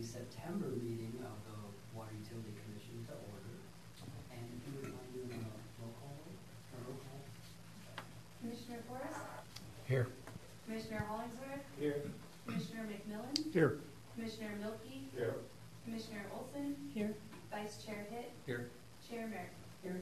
September meeting of the Water Utility Commission to order. And if you would mind doing a roll call. Commissioner Forrest? Here. Commissioner Hollingsworth? Here. Commissioner McMillan? Here. Commissioner Milkey? Here. Commissioner Olson? Here. Vice Chair Hitt? Here. Chair Merrick? Here.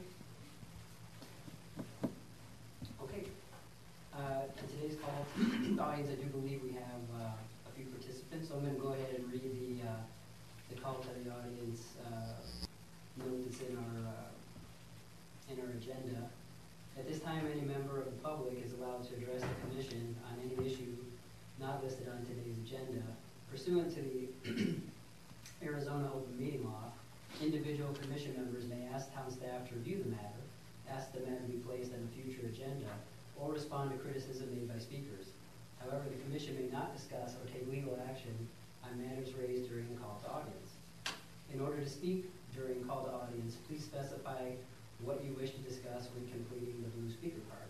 Okay. In today's call audience, I do believe we have a few participants, so I'm going to go ahead and read the call to the audience note that's in our agenda. At this time, any member of the public is allowed to address the commission on any issue not listed on today's agenda. Pursuant to the Arizona Open Meeting Law, individual commission members may ask town staff to review the matter, ask the matter to be placed on a future agenda, or respond to criticism made by speakers. However, the commission may not discuss or take legal action on matters raised during the call to audience. In order to speak during call to audience, please specify what you wish to discuss when completing the blue speaker card.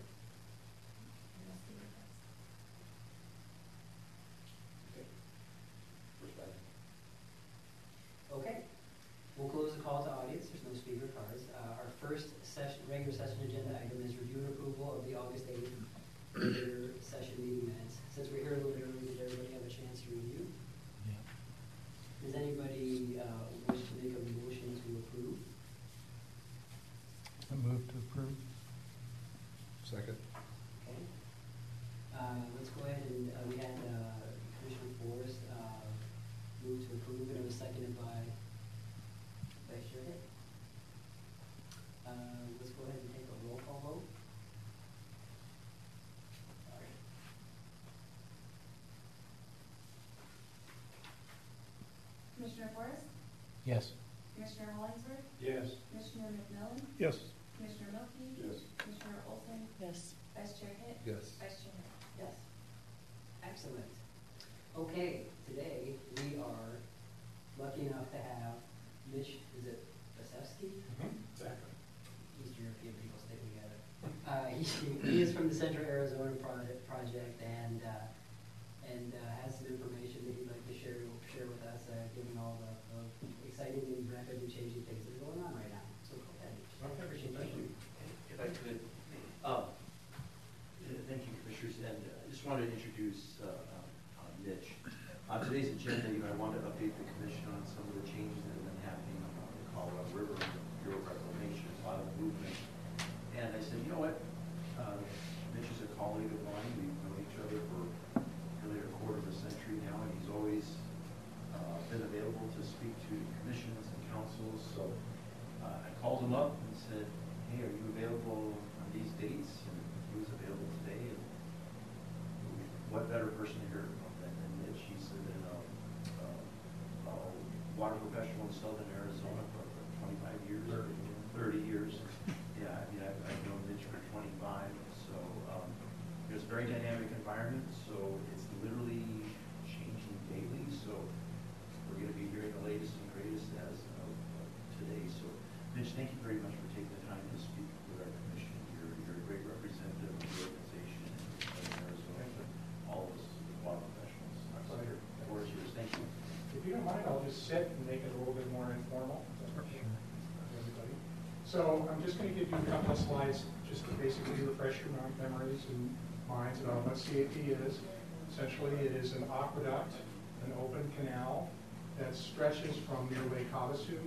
Okay, we'll close the call to audience. There's no speaker cards. Our first regular session agenda item is review and approval of the August 8th regular session meeting minutes. Since we're here a little bit early, did everybody have a chance to review? Yeah. Does anybody wish to make a motion to approve? I move to approve. Second. Okay. Let's go ahead and we had Commissioner Forrest move to approve, and it was seconded by Vice Chair Hitt. Let's go ahead and take a roll call vote. All right. Commissioner Forrest? Yes. Commissioner Hollingsworth? Yes. Commissioner McMillan? Yes. Commissioner Milkey? Yes. Commissioner Olson? Yes. Vice Chair Hitt? Yes. Vice Chair Merrick? Yes. Excellent. Okay, today we are lucky enough to have Mitch, is it Vasevsky? Exactly. Eastern European people stick together. He is from the Central Arizona Project and has some information that he'd like to share with us, given all the exciting and rapidly changing things that are going on right now. So go ahead. Okay, thank you. If I could, thank you, Commissioners, and I just wanted to introduce Mitch. On today's agenda, I wanted to update the Commission on some of the changes that have been happening on the Colorado River Bureau of Reclamation, a lot of movement. And I said, you know what, Mitch is a colleague of mine. We've known each other for nearly a quarter of a century now, and he's always been available to speak to commissions and councils. So I called him up and said, hey, are you available on these dates? And he was available today. And what better person to hear from than Mitch? He's been a water professional in Southern Arizona for 25 years, 30 years. Yeah, I mean, I've known Mitch for 25. So it's a very dynamic environment. So it's literally changing daily. So we're going to be hearing the latest and greatest as of today. So Mitch, thank you very much for taking the time to speak with our commission. You're a great representative of the organization in Arizona, but all of us water professionals. My pleasure. The floor is yours. Thank you. If you don't mind, I'll just sit and make it a little bit more informal. Sure. Everybody. So I'm just going to give you a couple of slides just to basically refresh your memories and minds about what CAP is. Essentially, it is an aqueduct, an open canal that stretches from near Lake Havasu,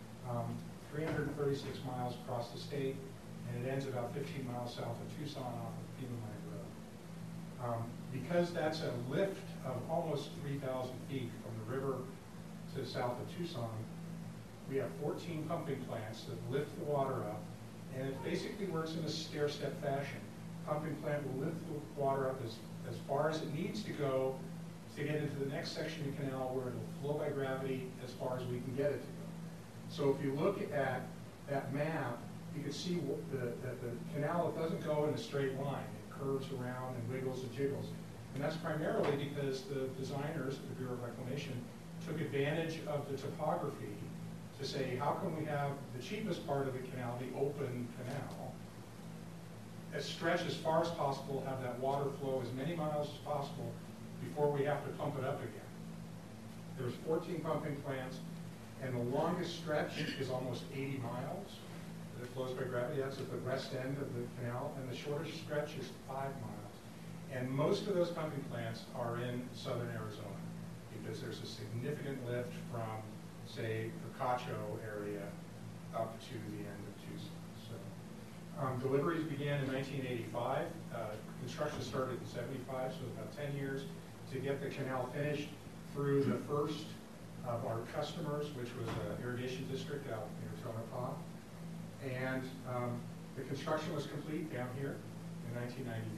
336 miles across the state, and it ends about 15 miles south of Tucson off of Pima Mine Road. Because that's a lift of almost 3,000 feet from the river to south of Tucson, we have 14 pumping plants that lift the water up, and it basically works in a stair-step fashion. Pumping plant will lift the water up as far as it needs to go to get into the next section of the canal where it will flow by gravity as far as we can get it to go. So if you look at that map, you can see that the canal doesn't go in a straight line. It curves around and wiggles and jiggles. And that's primarily because the designers of the Bureau of Reclamation took advantage of the topography to say, how can we have the cheapest part of the canal, the open canal, stretch as far as possible, have that water flow as many miles as possible before we have to pump it up again. There's 14 pumping plants, and the longest stretch is almost 80 miles. It flows by gravity. That's at the west end of the canal, and the shortest stretch is 5 miles. And most of those pumping plants are in southern Arizona because there's a significant lift from, say, the Cacho area up to the end of Tucson. So, deliveries began in 1985. Construction started in 75, so about 10 years to get the canal finished through the first of our customers, which was an irrigation district out near Tonopah. And the construction was complete down here in 1993.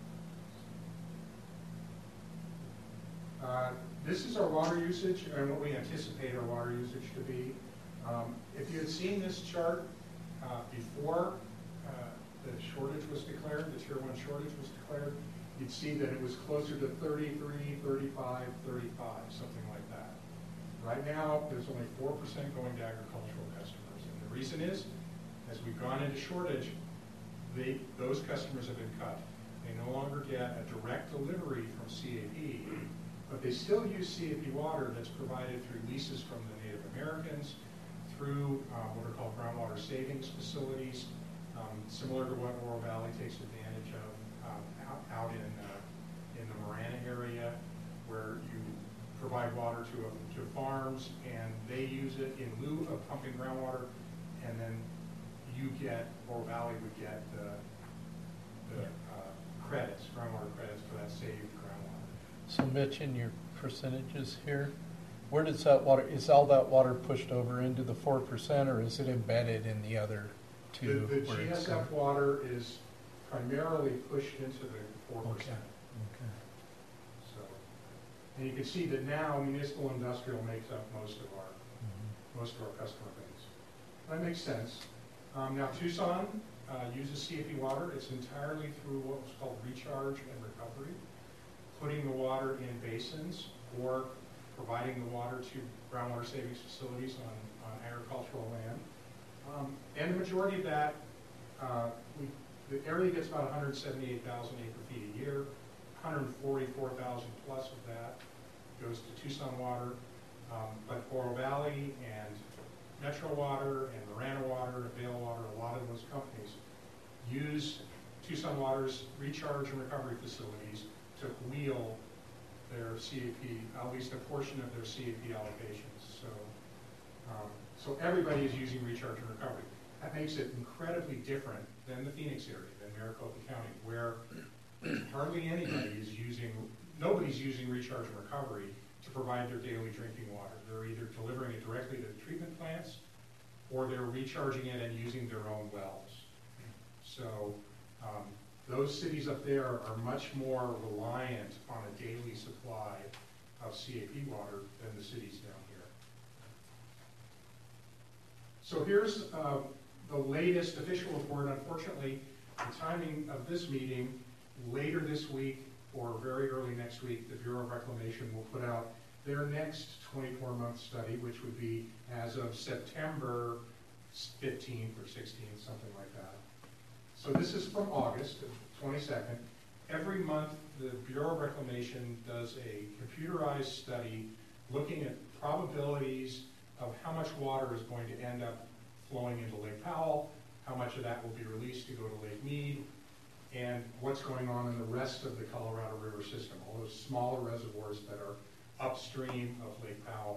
This is our water usage and what we anticipate our water usage to be. If you had seen this chart before the shortage was declared, the Tier 1 shortage was declared, you'd see that it was closer to 33, 35, 35, something like that. Right now, there's only 4% going to agricultural customers. And the reason is, as we've gone into shortage, those customers have been cut. They no longer get a direct delivery from CAP, but they still use CAP water that's provided through leases from the Native Americans, through what are called groundwater savings facilities, similar to what Oro Valley takes advantage of out in the Marana area, where you provide water to farms and they use it in lieu of pumping groundwater, and then Oro Valley would get the credits, groundwater credits for that saved groundwater. So Mitch, in your percentages here, where does that water, is all that water pushed over into the 4%, or is it embedded in the other two? The GSF water is primarily pushed into the 4%. Okay. So, and you can see that now municipal industrial makes up most of our customer base. That makes sense. Now Tucson uses CAP water. It's entirely through what was called recharge and recovery, putting the water in basins or providing the water to groundwater savings facilities on agricultural land. And the majority of that, the area gets about 178,000 acre-feet a year. 144,000 plus of that goes to Tucson Water. But Oro Valley and Metro Water and Marana Water and Vail Water, a lot of those companies use Tucson Water's recharge and recovery facilities to wheel their CAP, at least a portion of their CAP allocations. So everybody is using recharge and recovery. That makes it incredibly different than the Phoenix area, than Maricopa County, where hardly anybody is nobody's using recharge and recovery to provide their daily drinking water. They're either delivering it directly to the treatment plants, or they're recharging it and using their own wells. So those cities up there are much more reliant on a daily supply of CAP water than the cities down here. So here's the latest official report. Unfortunately, the timing of this meeting, later this week or very early next week, the Bureau of Reclamation will put out their next 24-month study, which would be as of September 15th or 16th, something like that. So this is from August 22nd. Every month, the Bureau of Reclamation does a computerized study looking at probabilities of how much water is going to end up flowing into Lake Powell, how much of that will be released to go to Lake Mead, and what's going on in the rest of the Colorado River system, all those smaller reservoirs that are upstream of Lake Powell.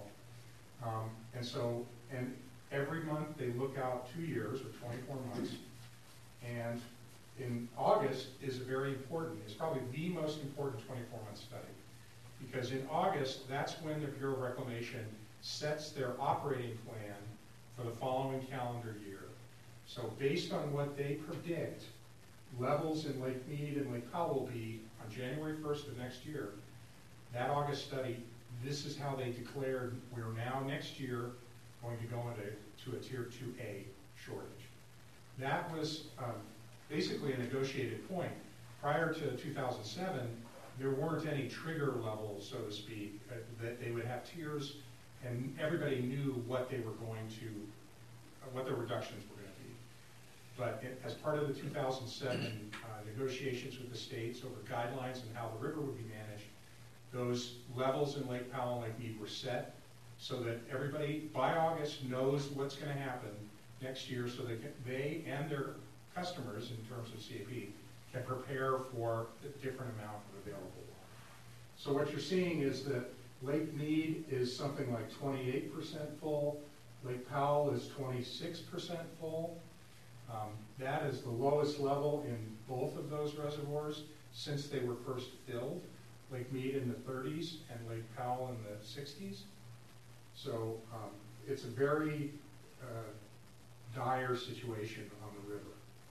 And every month they look out 2 years or 24 months, and in August is very important. It's probably the most important 24-month study, because in August, that's when the Bureau of Reclamation sets their operating plan for the following calendar year. So based on what they predict, levels in Lake Mead and Lake Powell will be on January 1st of next year. That August study, this is how they declared we're now next year going to go into a Tier 2A shortage. That was basically a negotiated point. Prior to 2007, there weren't any trigger levels, so to speak, that they would have tiers, and everybody knew what they were going to, what their reductions were going to be. But as part of the 2007 negotiations with the states over guidelines and how the river would be managed, those levels in Lake Powell and Lake Mead were set so that everybody by August knows what's going to happen next year, so they and their customers in terms of CAP can prepare for a different amount of available water. So what you're seeing is that Lake Mead is something like 28% full. Lake Powell is 26% full. That is the lowest level in both of those reservoirs since they were first filled. Lake Mead in the 30s and Lake Powell in the 60s. So it's a very dire situation on the river.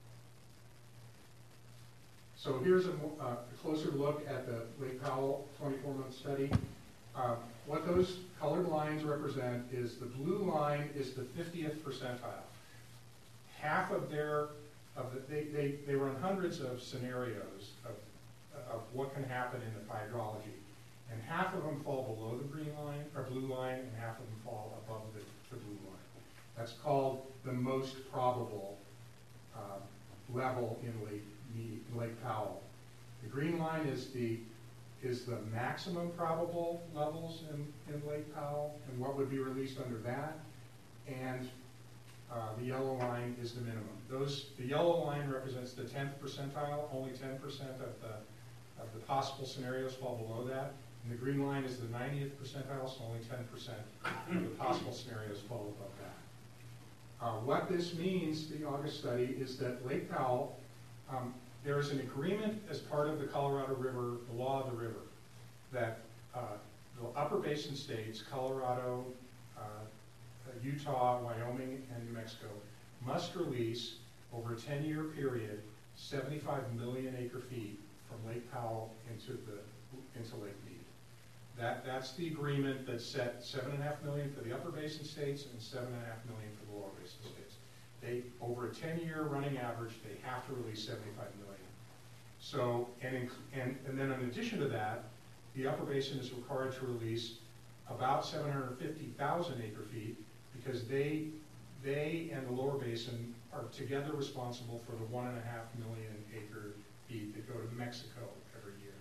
So here's a closer look at the Lake Powell 24-month study. What those colored lines represent is the blue line is the 50th percentile. Half of they run hundreds of scenarios of what can happen in the hydrology, and half of them fall below the green line or blue line, and half of them fall above the blue line. That's called the most probable level in Lake Powell. The green line is the maximum probable levels in Lake Powell and what would be released under that, and the yellow line is the minimum. The yellow line represents the 10th percentile. Only 10% of the possible scenarios fall below that. And the green line is the 90th percentile, so only 10% of the possible scenarios fall above that. What this means, the August study, is that Lake Powell, there is an agreement as part of the Colorado River, the law of the river, that the upper basin states, Colorado, Utah, Wyoming, and New Mexico, must release over a 10-year period 75 million acre-feet from Lake Powell into Lake Mead. That's the agreement that set 7.5 million for the upper basin states and 7.5 million for the lower basin states. Over a 10-year running average, they have to release 75 million. So, and then in addition to that, the upper basin is required to release about 750,000 acre-feet because they and the lower basin are together responsible for the 1.5 million acre-feet that go to Mexico every year.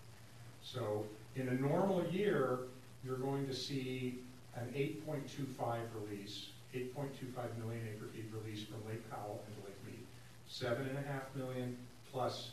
So in a normal year, you're going to see an 8.25 release, 8.25 million acre-feet released from Lake Powell into Lake Mead. 7.5 million plus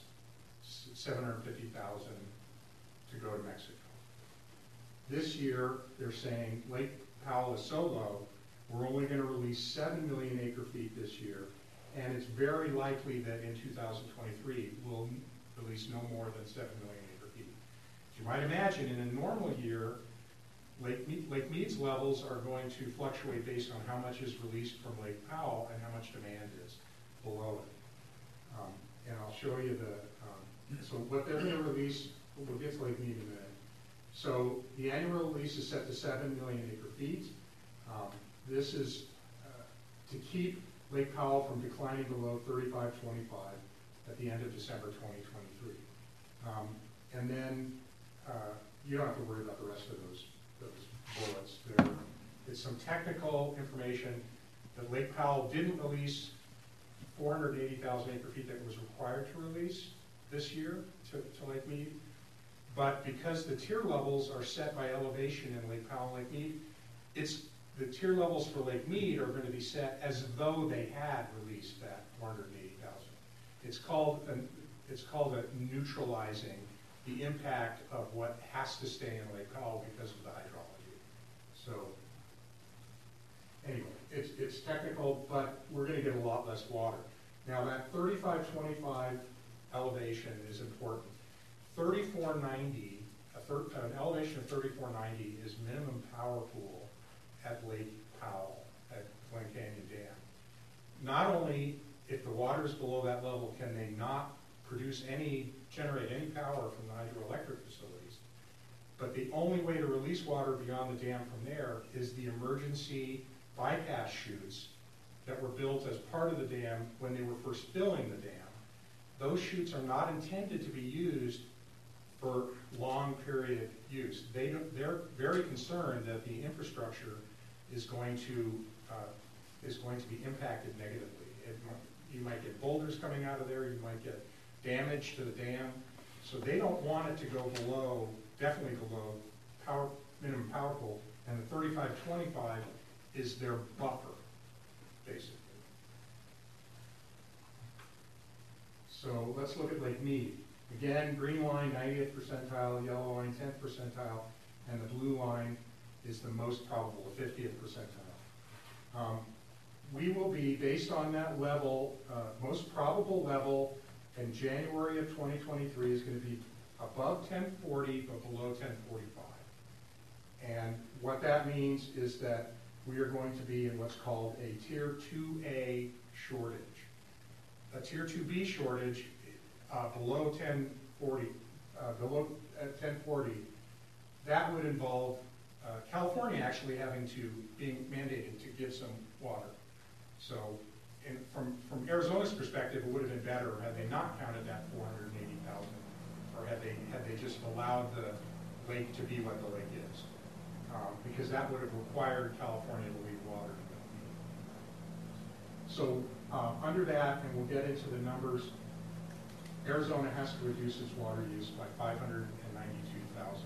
750,000 to go to Mexico. This year, they're saying Lake Powell is so low, we're only going to release 7 million acre-feet this year, and it's very likely that in 2023 we'll release no more than 7 million acre-feet. As you might imagine, in a normal year, Lake Mead's levels are going to fluctuate based on how much is released from Lake Powell and how much demand is below it. And I'll show you so what they're going to release, we'll get to Lake Mead in a minute. So the annual release is set to 7 million acre-feet. This is to keep Lake Powell from declining below 35.25 at the end of December 2023. And then you don't have to worry about the rest of those bullets. It's some technical information that Lake Powell didn't release 480,000 acre-feet that was required to release this year to Lake Mead. But because the tier levels are set by elevation in Lake Powell and Lake Mead, the tier levels for Lake Mead are going to be set as though they had released that 480,000. It's called a neutralizing the impact of what has to stay in Lake Powell because of the hydrology. So anyway, it's technical, but we're going to get a lot less water. Now that 35.25 elevation is important. 3490, an elevation of 3490 is minimum power pool at Lake Powell, at Glen Canyon Dam. Not only, if the water is below that level, can they not generate any power from the hydroelectric facilities, but the only way to release water beyond the dam from there is the emergency bypass chutes that were built as part of the dam when they were first filling the dam. Those chutes are not intended to be used for long period use. They're very concerned that the infrastructure is going to be impacted negatively. You might get boulders coming out of there, you might get damage to the dam, So they don't want it to go below, definitely below minimum power pool, and the 3525 is their buffer, basically. So let's look at Lake Mead. Again, green line, 90th percentile, yellow line, 10th percentile, and the blue line is the most probable, the 50th percentile. We will be, based on that level, most probable level in January of 2023 is going to be above 1040 but below 1045. And what that means is that we are going to be in what's called a Tier 2A shortage. A Tier 2B shortage below 1040, below 1040, that would involve California actually having to, being mandated to give some water. So from Arizona's perspective, it would have been better had they not counted that 480,000, or had they just allowed the lake to be what the lake is. Because that would have required California to leave water to them. So under that, and we'll get into the numbers, Arizona has to reduce its water use by 592,000.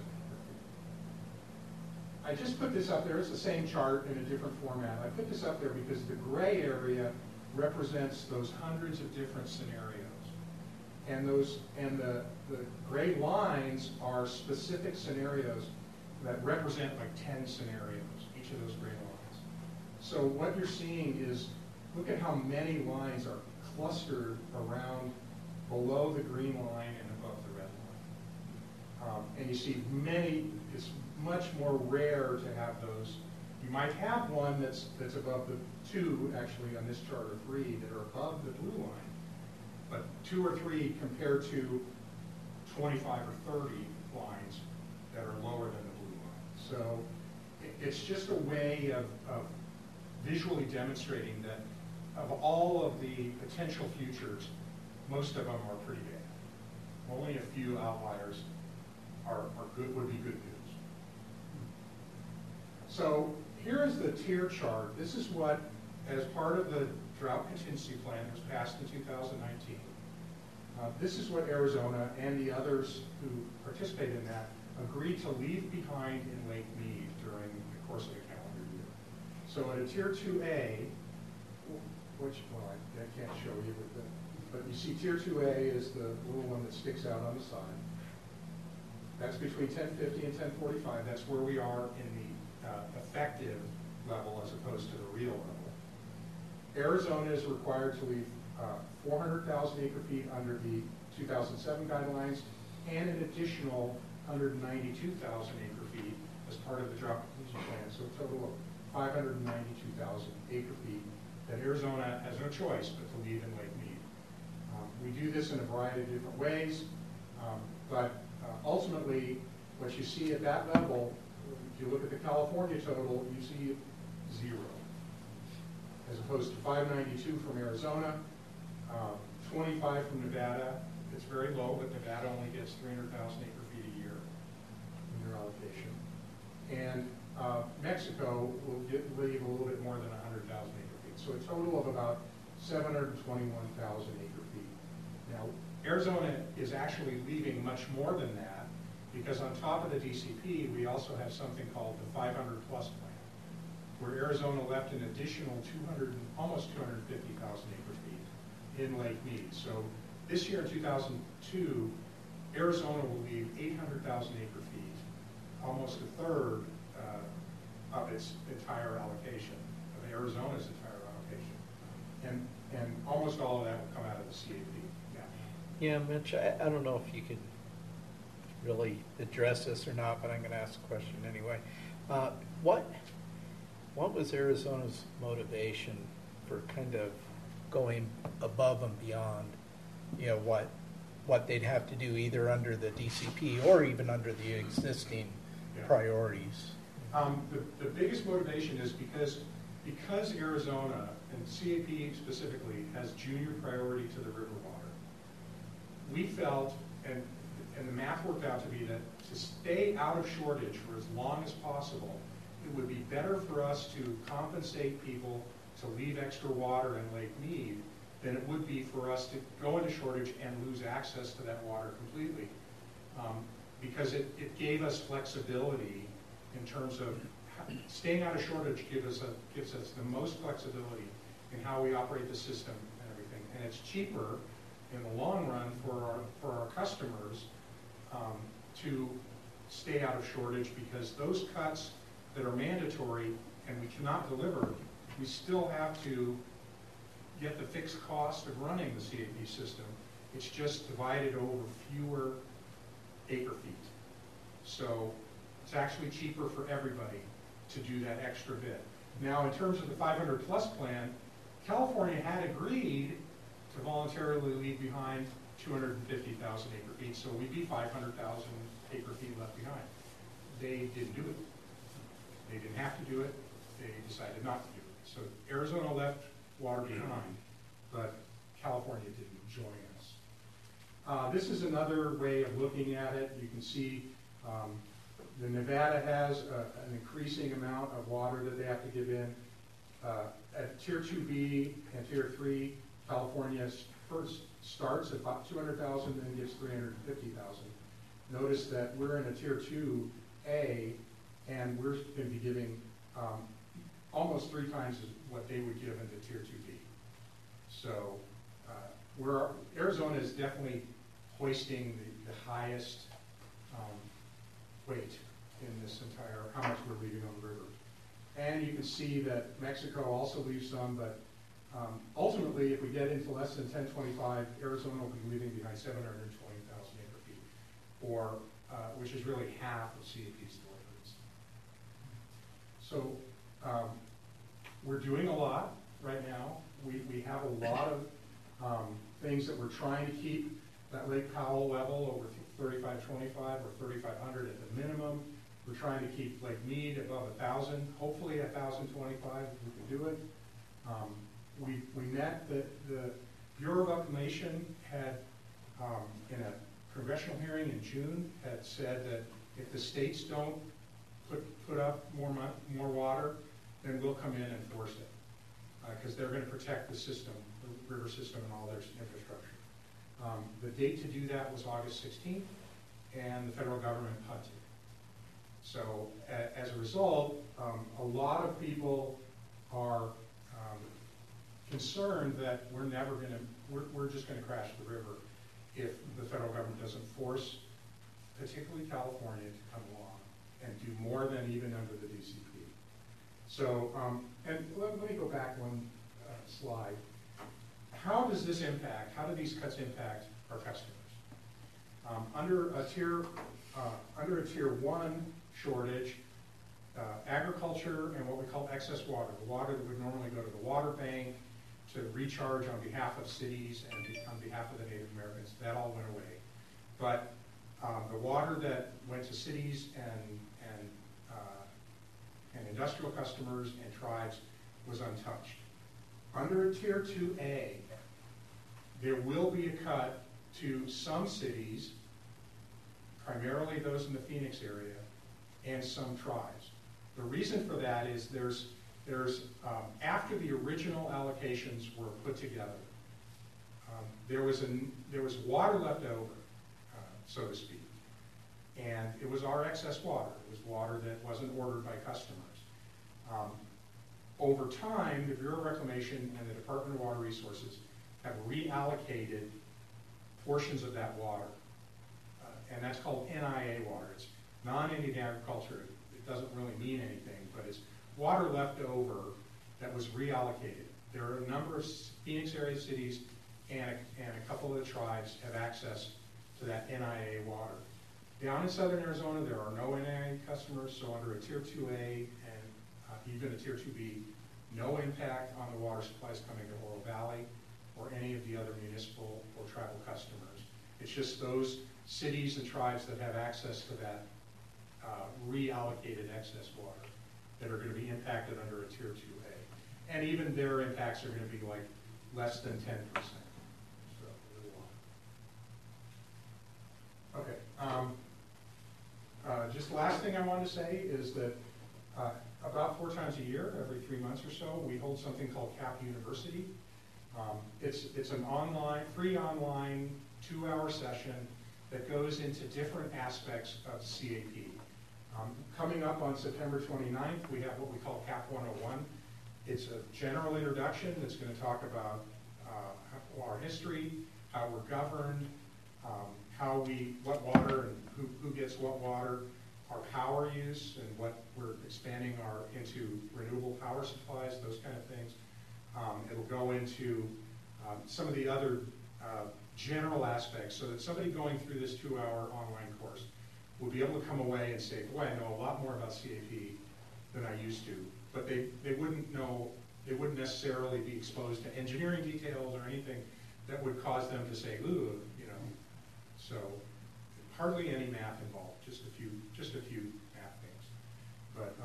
I just put this up there. It's the same chart in a different format. I put this up there because the gray area represents those hundreds of different scenarios. And the gray lines are specific scenarios that represent like 10 scenarios, each of those gray lines. So what you're seeing is, look at how many lines are clustered around below the green line and above the red line. And you see many, it's much more rare to have those. You might have one that's above the 2, actually on this chart, or 3, that are above the blue line. But 2 or 3 compared to 25 or 30 lines that are lower than the blue line. So it's just a way of visually demonstrating that of all of the potential futures, most of them are pretty bad. Only a few outliers are good, would be good news. So here is the tier chart. This is what, as part of the drought contingency plan that was passed in 2019, this is what Arizona and the others who participate in that agreed to leave behind in Lake Mead during the course of the calendar year. So at a Tier 2A, which, well, I can't show you, but you see Tier 2A is the little one that sticks out on the side. That's between 1050 and 1045. That's where we are in the effective level as opposed to the real level. Arizona is required to leave 400,000 acre-feet under the 2007 guidelines and an additional 192,000 acre-feet as part of the drought contingency plan. So a total of 592,000 acre-feet that Arizona has no choice but to leave in Lake Mead. We do this in a variety of different ways, but ultimately, what you see at that level, if you look at the California total, you see 0, as opposed to 592 from Arizona, 25 from Nevada. It's very low, but Nevada only gets 300,000 acre-feet a year in their allocation. And Mexico will leave a little bit more than 100,000 acre-feet. So a total of about 721,000 acre-feet. Now, Arizona is actually leaving much more than that, because on top of the DCP, we also have something called the 500+ plan, where Arizona left an additional almost 250,000 acre-feet in Lake Mead. So this year in 2002, Arizona will leave 800,000 acre-feet, almost a third of its entire allocation, of Arizona's entire allocation. And almost all of that will come out of the CAP. Yeah, Mitch, I don't know if you could really address this or not, but I'm going to ask a question anyway. What was Arizona's motivation for kind of going above and beyond, you know, what they'd have to do either under the DCP or even under the existing priorities? The biggest motivation is because Arizona, and CAP specifically, has junior priority to the river water. We felt, and the math worked out to be that to stay out of shortage for as long as possible, it would be better for us to compensate people to leave extra water in Lake Mead than it would be for us to go into shortage and lose access to that water completely. because it gave us flexibility in terms of staying out of shortage gives us the most flexibility in how we operate the system and everything. And it's cheaper in the long run for our customers to stay out of shortage, because those cuts that are mandatory and we cannot deliver, we still have to get the fixed cost of running the CAP system. It's just divided over fewer acre feet. So it's actually cheaper for everybody to do that extra bit. Now, in terms of the 500 plus plan, California had agreed to voluntarily leave behind 250,000 acre feet, so we'd be 500,000 acre feet left behind. They didn't do it. They didn't have to do it. They decided not to do it. So Arizona left water behind, but California didn't join us. This is another way of looking at it. You can see the Nevada has an increasing amount of water that they have to give in. At Tier 2B and Tier 3, California first starts at about 200,000 and gives 350,000. Notice that we're in a Tier 2A, and we're going to be giving almost 3 times what they would give into Tier 2B. So Arizona is definitely hoisting the highest weight in this entire, how much we're leaving on the river. And you can see that Mexico also leaves some, but ultimately, if we get into less than 1025, Arizona will be leaving behind 720,000 acre feet, or which is really half of CAP's deliveries. So we're doing a lot right now. We have a lot of things that we're trying to keep that Lake Powell level over 3525 or 3500 at the minimum. We're trying to keep Lake Mead above 1,000, hopefully 1,025 if we can do it. We met the Bureau of Reclamation had, in a congressional hearing in June, had said that if the states don't put up more water, then we'll come in and force it, because they're going to protect the system, the river system and all their infrastructure. The date to do that was August 16th, and the federal government punted. So as a result, a lot of people are concerned that we're just going to crash the river if the federal government doesn't force, particularly California, to come along and do more than even under the DCP. So, and let me go back one slide. How does this impact, how do these cuts impact our customers? Under a tier 1 shortage, agriculture and what we call excess water, the water that would normally go to the water bank to recharge on behalf of cities and on behalf of the Native Americans, that all went away. But the water that went to cities and industrial customers and tribes was untouched. Under Tier 2A, there will be a cut to some cities, primarily those in the Phoenix area, and some tribes. The reason for that is there's after the original allocations were put together, there was water left over, so to speak, and it was our excess water. It was water that wasn't ordered by customers. Over time, the Bureau of Reclamation and the Department of Water Resources have reallocated portions of that water, and that's called NIA water. It's non-Indian agriculture. It doesn't really mean anything, but it's water left over that was reallocated. There are a number of Phoenix area cities and a couple of the tribes have access to that NIA water. Down in southern Arizona, there are no NIA customers, so under a Tier 2A and even a Tier 2B, no impact on the water supplies coming to Oro Valley or any of the other municipal or tribal customers. It's just those cities and tribes that have access to that reallocated excess water that are going to be impacted under a Tier 2A. And even their impacts are going to be like less than 10%. So, okay. Just last thing I want to say is that about 4 times a year, every 3 months or so, we hold something called CAP University. It's an free online 2-hour session that goes into different aspects of CAP. Coming up on September 29th, we have what we call CAP 101. It's a general introduction that's going to talk about our history, how we're governed, what water and who gets what water, our power use and what we're expanding into renewable power supplies, those kind of things. It'll go into some of the other general aspects so that somebody going through this 2-hour online course will be able to come away and say, boy, I know a lot more about CAP than I used to. But they wouldn't necessarily be exposed to engineering details or anything that would cause them to say, ooh, you know. So hardly any math involved, just a few math things. But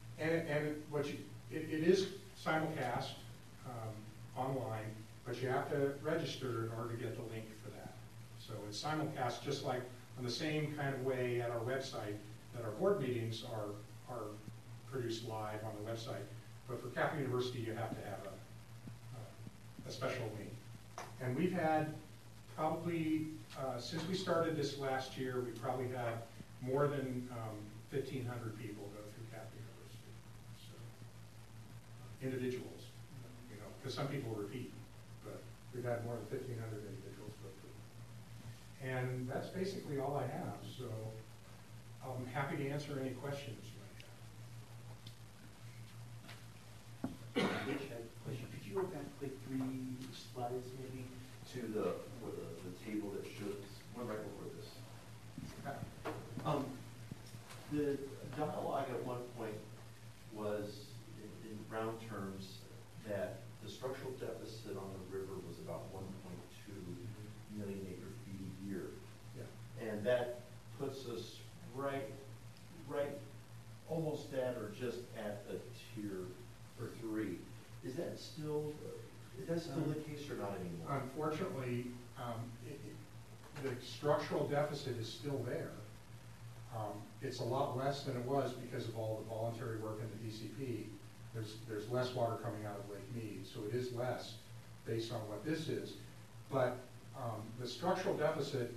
it is simulcast online, but you have to register in order to get the link for that. So it's simulcast just like on the same kind of way at our website that our board meetings are produced live on the website. But for Kaplan University, you have to have a special link. And we've had probably, since we started this last year, we probably had more than 1,500 people go through Kaplan University. So, individuals, you know, because some people repeat, but we've had more than 1,500 individuals go through. And that's basically all I have. So I'm happy to answer any questions. Rich had a question. Could you go back like 3 slides maybe to the table that shows one right before this? The dialogue at one point was in round terms that the structural deficit on the river was about 1.2 million acre-feet a year. Yeah. And that puts us right almost at or just at a tier or 3. Is that still the case or not anymore? Unfortunately, the structural deficit is still there. It's a lot less than it was because of all the voluntary work in the DCP. There's less water coming out of Lake Mead, so it is less based on what this is. But the structural deficit,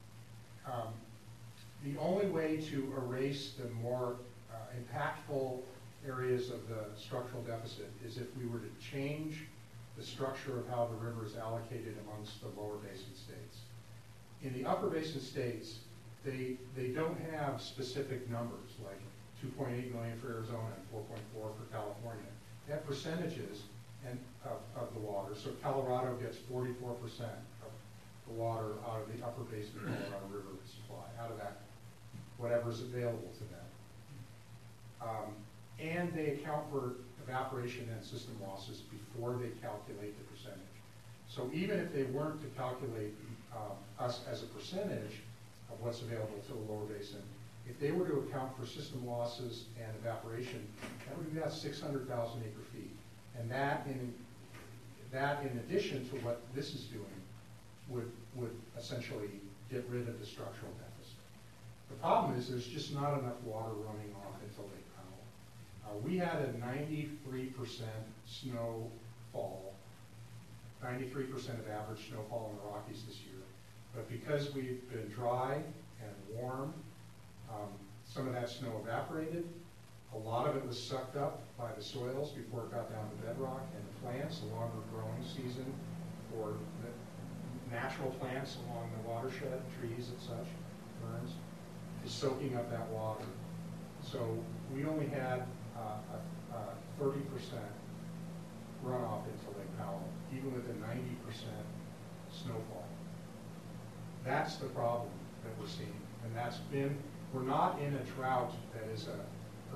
the only way to erase the more impactful areas of the structural deficit is if we were to change the structure of how the river is allocated amongst the lower basin states. In the upper basin states, they don't have specific numbers like 2.8 million for Arizona and 4.4 for California. They have percentages of the water. So Colorado gets 44% of the water out of the upper basin Colorado River supply, out of that, whatever's available to them. And they account for evaporation and system losses before they calculate the percentage. So even if they weren't to calculate us as a percentage of what's available to the lower basin, if they were to account for system losses and evaporation, that would be about 600,000 acre feet. And that in addition to what this is doing, would essentially get rid of the structural deficit. The problem is there's just not enough water running off into Lake Powell. We had a 93% snowfall, 93% of average snowfall in the Rockies this year. But because we've been dry and warm, some of that snow evaporated. A lot of it was sucked up by the soils before it got down to bedrock, and the plants, a longer growing season for the natural plants along the watershed, trees and such, ferns, is soaking up that water. So we only had 30% runoff into Lake Powell, even with a 90% snowfall. That's the problem that we're seeing, and we're not in a drought that is a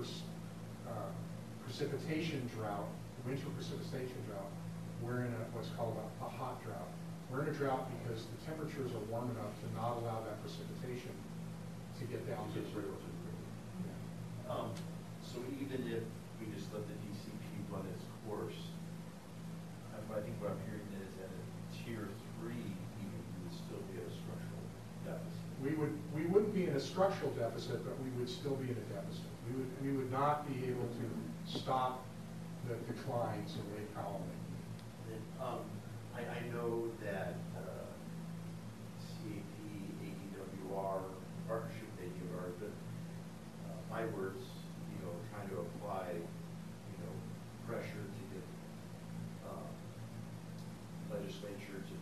precipitation drought, winter precipitation drought. We're in what's called a hot drought. We're in a drought because the temperatures are warm enough to not allow that precipitation to get down to the river. Yeah. So even if we just let the DCP run its course, I think what I'm hearing is at a tier 3, even we would still be at a structural deficit. We wouldn't be in a structural deficit, but we would still be in a deficit. We would not be able to stop the declines in Lake Powell. I know that CAP, AEW our partnership maybe of ours, but my words, trying to apply, pressure to get legislature to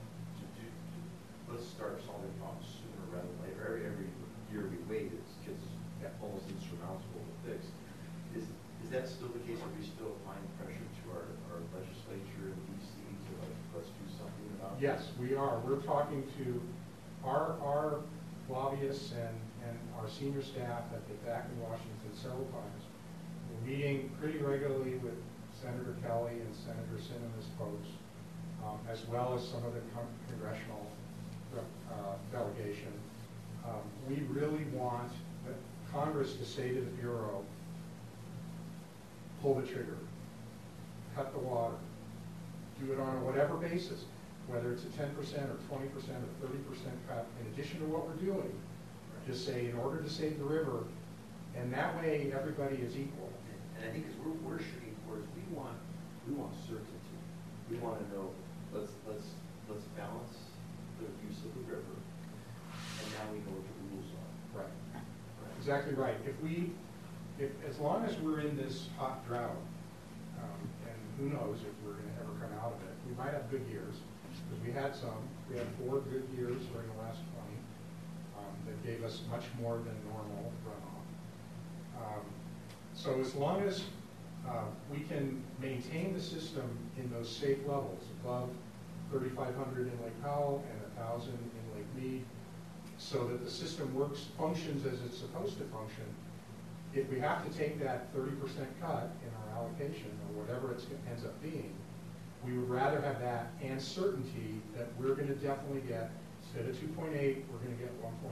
let's start solving problems sooner rather than later. Every year we wait, it gets almost insurmountable to fix. Is that still the case? Are we still applying pressure to our legislature in DC to let's do something about it? Yes, we are. We're talking to our lobbyists and our senior staff that get back in Washington several times. We're meeting pretty regularly with Senator Kelly and Senator Sinema's folks, as well as some of the congressional delegation. We really want Congress to say to the Bureau, pull the trigger, cut the water, do it on a whatever basis, whether it's a 10% or 20% or 30% cut, in addition to what we're doing. Just say, in order to save the river, and that way everybody is equal. And I think as we're shooting towards, we want certainty. We want to know, let's balance the use of the river, and now we know what the rules are. Right. Exactly right. As long as we're in this hot drought, and who knows if we're going to ever come out of it, we might have good years, because we had 4 good years during the last 20 that gave us much more than normal runoff. So as long as we can maintain the system in those safe levels, above 3,500 in Lake Powell and 1,000 in Lake Mead, so that the system functions as it's supposed to function, if we have to take that 30% cut in our allocation, or whatever it ends up being, we would rather have that and certainty that we're going to definitely get, instead of 2.8, we're going to get 1.8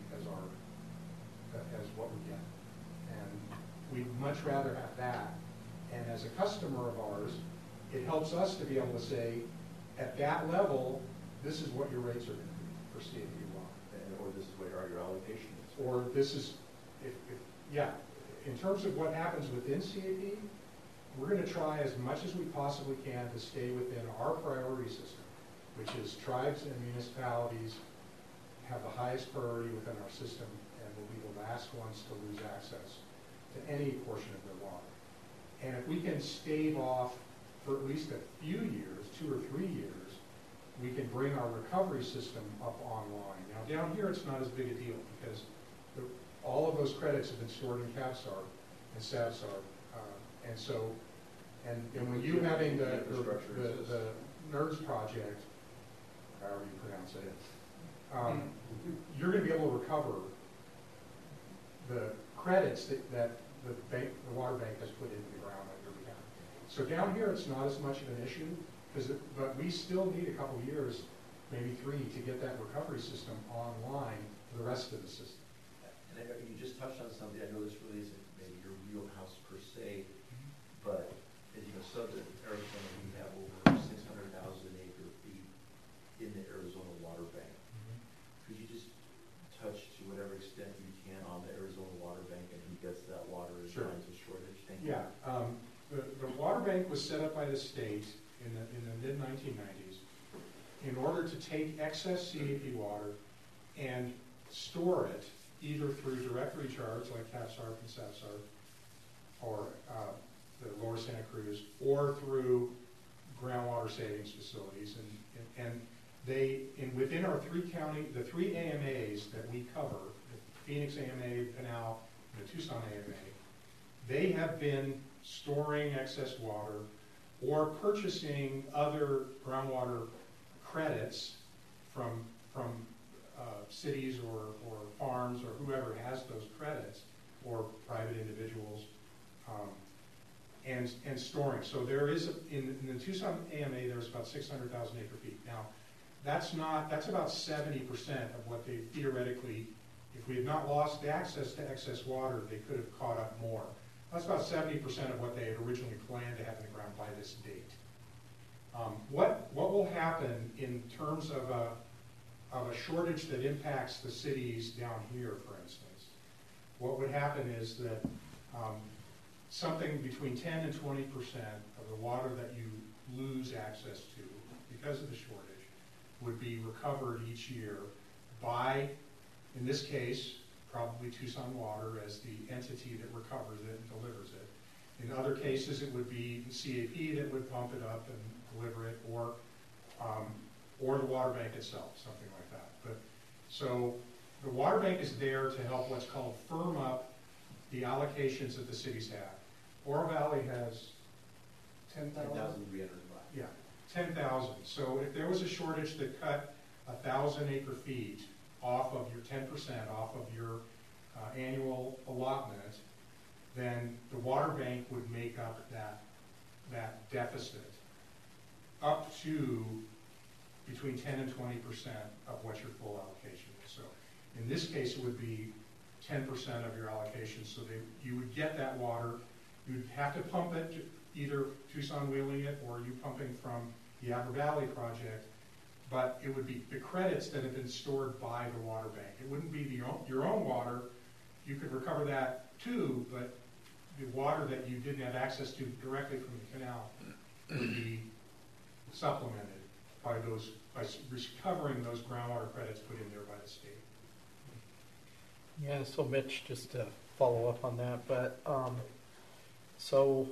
as what we get. And we'd much rather have that. And as a customer of ours, it helps us to be able to say, at that level, this is what your rates are going to be for CAP water. Or this is what your allocation is. Or this is, in terms of what happens within CAP, we're going to try as much as we possibly can to stay within our priority system, which is tribes and municipalities have the highest priority within our system and will be the last ones to lose access to any portion of their water. And if we can stave off for at least a few years, 2 or 3 years, we can bring our recovery system up online. Now down here it's not as big a deal because all of those credits have been stored in CAVSAR and SAVSAR. And when you having the NERDS project, however you pronounce it, you're going to be able to recover the credits that the water bank has put into the ground on your behalf. So down here it's not as much of an issue, but we still need a couple years, maybe 3, to get that recovery system online for the rest of the system. And you just touched on something. I know this really isn't maybe your wheelhouse per se, but as you know, southern Arizona, we have over 600,000 acre-feet in the Arizona water bank. Could you just touch to whatever extent you can on the Arizona water bank and who gets that water in times of shortage? Thank you. Yeah, the water bank was set up by the state in the mid-1990s in order to take excess CAP water and store it either through direct recharge like CAVSAR and SAVSAR or the Lower Santa Cruz, or through groundwater savings facilities. And within our the 3 AMAs that we cover, the Phoenix AMA, Pinal, and the Tucson AMA, they have been storing excess water or purchasing other groundwater credits from cities or farms or whoever has those credits, or private individuals, and storing. So there is, in the Tucson AMA, there's about 600,000 acre-feet. Now, that's about 70% of what they theoretically, if we had not lost access to excess water, they could have caught up more. That's about 70% of what they had originally planned to have in the ground by this date. What will happen in terms of a shortage that impacts the cities down here, for instance? What would happen is that something between 10 and 20% of the water that you lose access to because of the shortage would be recovered each year by In this case, probably Tucson Water as the entity that recovers it and delivers it. In other cases, it would be the CAP that would pump it up and deliver it, or the water bank itself, something like that. But so the water bank is there to help what's called firm up the allocations that the cities have. Oro Valley has 10,000? 10,305. Yeah, 10,000. So if there was a shortage that cut 1,000 acre feet off of your 10%, off of your annual allotment, then the water bank would make up that deficit up to between 10 and 20% of what your full allocation is. So in this case, it would be 10% of your allocation. So you would get that water. You'd have to pump it, either Tucson wheeling it or you pumping from the Apple Valley project. But it would be the credits that have been stored by the water bank. It wouldn't be your own water. You could recover that too, but the water that you didn't have access to directly from the canal would be supplemented by recovering those groundwater credits put in there by the state. Yeah, so Mitch, just to follow up on that, but so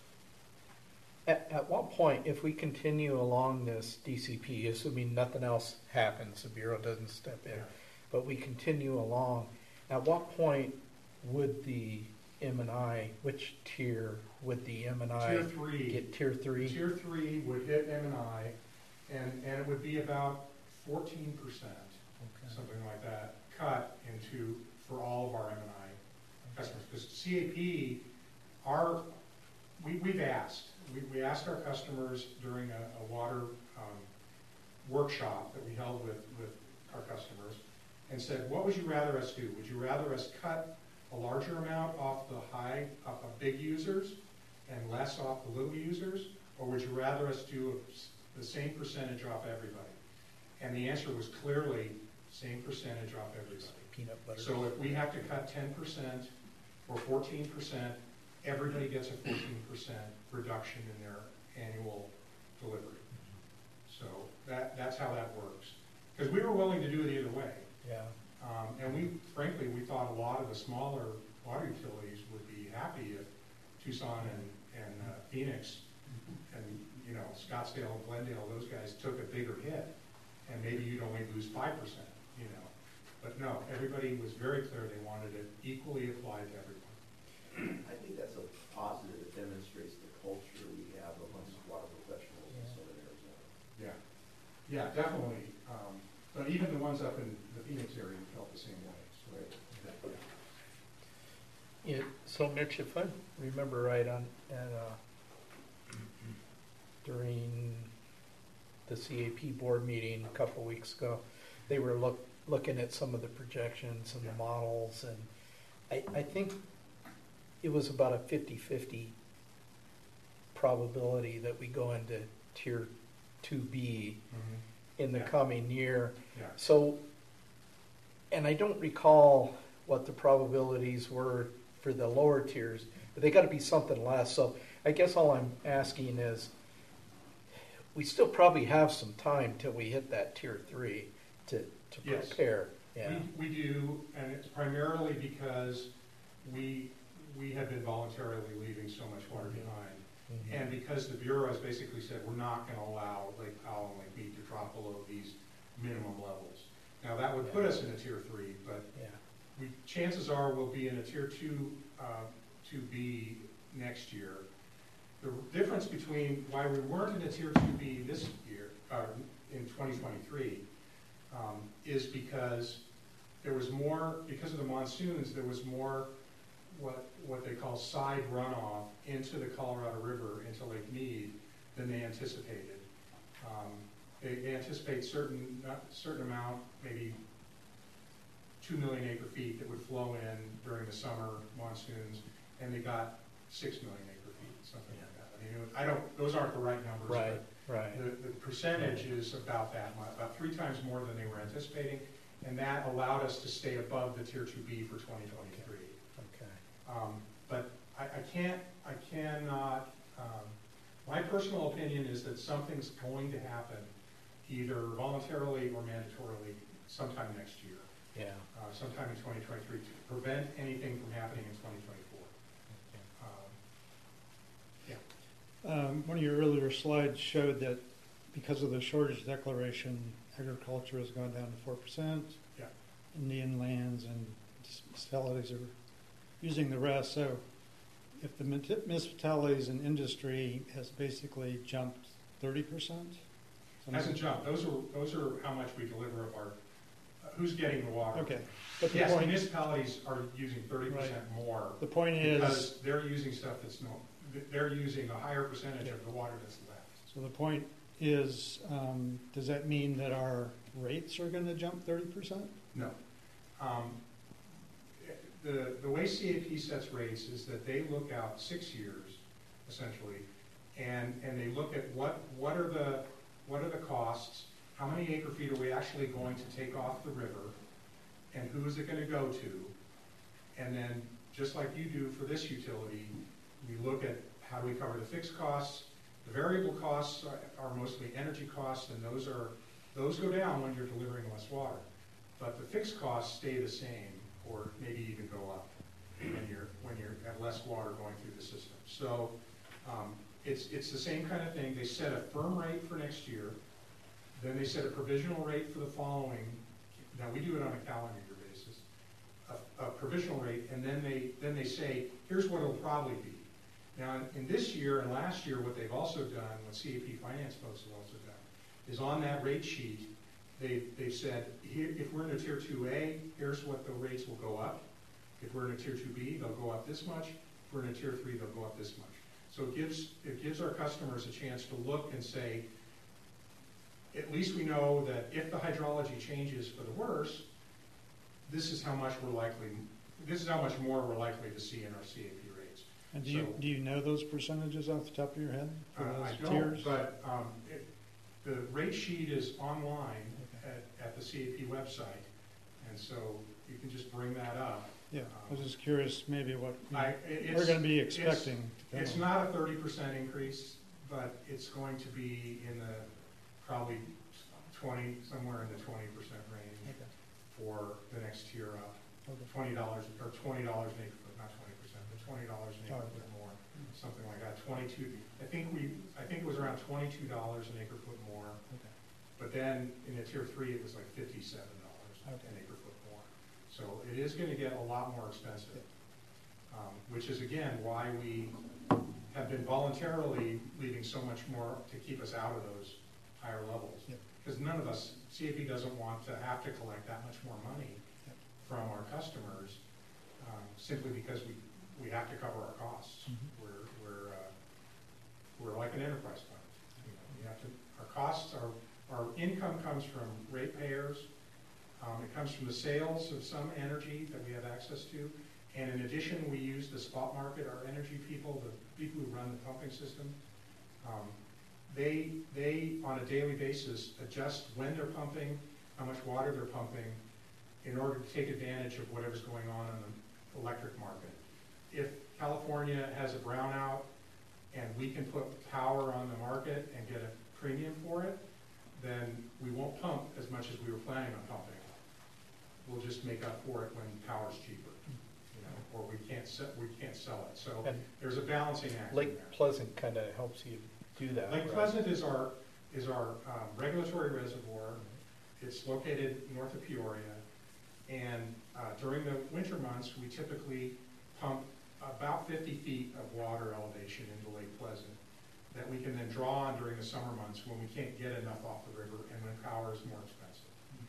at what point, if we continue along this DCP, assuming nothing else happens, the Bureau doesn't step in, Yeah. but we continue along, at what point would the M&I, which tier would the M&I Tier 3. get? Tier 3? Tier 3 would hit M&I, and it would be about 14%, Okay. something like that, cut into for all of our M&I customers. Because CAP, we've asked. We asked our customers during a water workshop that we held with our customers and said, what would you rather us do? Would you rather us cut a larger amount off the big users and less off the little users? Or would you rather us do the same percentage off everybody? And the answer was clearly same percentage off everybody. Peanut butter. So if we have to cut 10% or 14%, everybody gets a 14% reduction in their annual delivery. So that's how that works. Because we were willing to do it either way. Yeah. And frankly, we thought a lot of the smaller water utilities would be happy if Tucson and Phoenix and Scottsdale and Glendale, those guys took a bigger hit, and maybe you'd only lose 5%. But no, everybody was very clear they wanted it equally applied to everyone. I think that's a positive. It demonstrates the culture we have amongst water professionals in Southern Arizona. Yeah, definitely. But even the ones up in the Phoenix area felt the same way. So Yeah, so Mitch, if I remember right, during the CAP board meeting a couple of weeks ago, they were looking at some of the projections and the models, and I think it was about a 50-50 probability that we go into Tier 2B in the coming year. Yeah. So, and I don't recall what the probabilities were for the lower tiers, but they got to be something less. So I guess all I'm asking is, we still probably have some time till we hit that Tier 3 to Yes. prepare. Yeah. We do, and it's primarily because we have been voluntarily leaving so much water behind. Mhm. And because the Bureau has basically said, we're not going to allow Lake Powell and Lake Mead to drop below these minimum levels. Now, that would put us in a Tier 3, but Yeah. chances are we'll be in a Tier 2B next year. The difference between why we weren't in a Tier 2B this year, in 2023, is because there was more, because of the monsoons, there was more what they call side runoff into the Colorado River, into Lake Mead, than they anticipated. They anticipate certain amount, maybe 2 million acre feet that would flow in during the summer monsoons, and they got 6 million acre feet, something like that. I mean, those aren't the right numbers. Right, but right. the percentage is about that much, about 3 times more than they were anticipating, and that allowed us to stay above the Tier 2B for 2023. Okay. But I cannot, my personal opinion is that something's going to happen, either voluntarily or mandatorily, sometime next year. Yeah. sometime in 2023 to prevent anything from happening in 2024. One of your earlier slides showed that because of the shortage declaration, agriculture has gone down to 4%. Yeah. Indian lands and municipalities are using the rest. So if the municipalities and industry has basically jumped 30%? Hasn't jumped. Those are how much we deliver of our, who's getting the water. Okay. But the Yes, point, municipalities are using 30% more the point is, because they're using stuff that's no, they're using a higher percentage of the water that's left. so the point is, does that mean that our rates are going to jump 30%? No. The way CAP sets rates is that they look out 6 years, essentially, and they look at what are the costs, how many acre feet are we actually going to take off the river, and who is it going to go to, and then just like you do for this utility, we look at how do we cover the fixed costs. The variable costs are mostly energy costs, and those go down when you're delivering less water. But the fixed costs stay the same, or maybe even go up when you're at less water going through the system. So it's the same kind of thing. They set a firm rate for next year, then they set a provisional rate for the following. Now we do it on a calendar year basis, a provisional rate, and then they say here's what it'll probably be. Now in this year and last year, what they've also done, what CAP finance folks have also done, is on that rate sheet. They've said, here, if we're in a tier 2A, here's what the rates will go up. If we're in a tier 2B, they'll go up this much. If we're in a tier 3, they'll go up this much. So it gives our customers a chance to look and say, at least we know that if the hydrology changes for the worse, this is how much more we're likely to see in our CAP rates. And do you know those percentages off the top of your head for those I don't, tiers? but the rate sheet is online at the CAP website, and so you can just bring that up. Yeah, I was just curious maybe what It's we're going to be expecting. It's not a 30% increase, but it's going to be in the probably somewhere in the 20% range for the next tier up. $20 or $20 an acre foot, not 20%, but $20 an acre foot more, something like that. 22. I think it was around $22 an acre foot more. Okay. But then in the tier 3, it was like $57 an acre foot more. So it is going to get a lot more expensive, which is again why we have been voluntarily leaving so much more to keep us out of those higher levels. Because none of us, CAP doesn't want to have to collect that much more money from our customers simply because we have to cover our costs. We're like an enterprise fund. We have to. Our costs, our income comes from ratepayers. It comes from the sales of some energy that we have access to, and in addition, we use the spot market. Our energy people, the people who run the pumping system, they on a daily basis adjust when they're pumping, how much water they're pumping, in order to take advantage of whatever's going on in the electric market. If California has a brownout and we can put power on the market and get a premium for it, then we won't pump as much as we were planning on pumping. We'll just make up for it when power's cheaper, or we can't sell it. So And there's a balancing act. Lake Pleasant kind of helps you do that. Lake right? Pleasant is our regulatory reservoir. It's located north of Peoria, and during the winter months, we typically pump about 50 feet of water elevation into Lake Pleasant that we can then draw on during the summer months when we can't get enough off the river and when power is more expensive.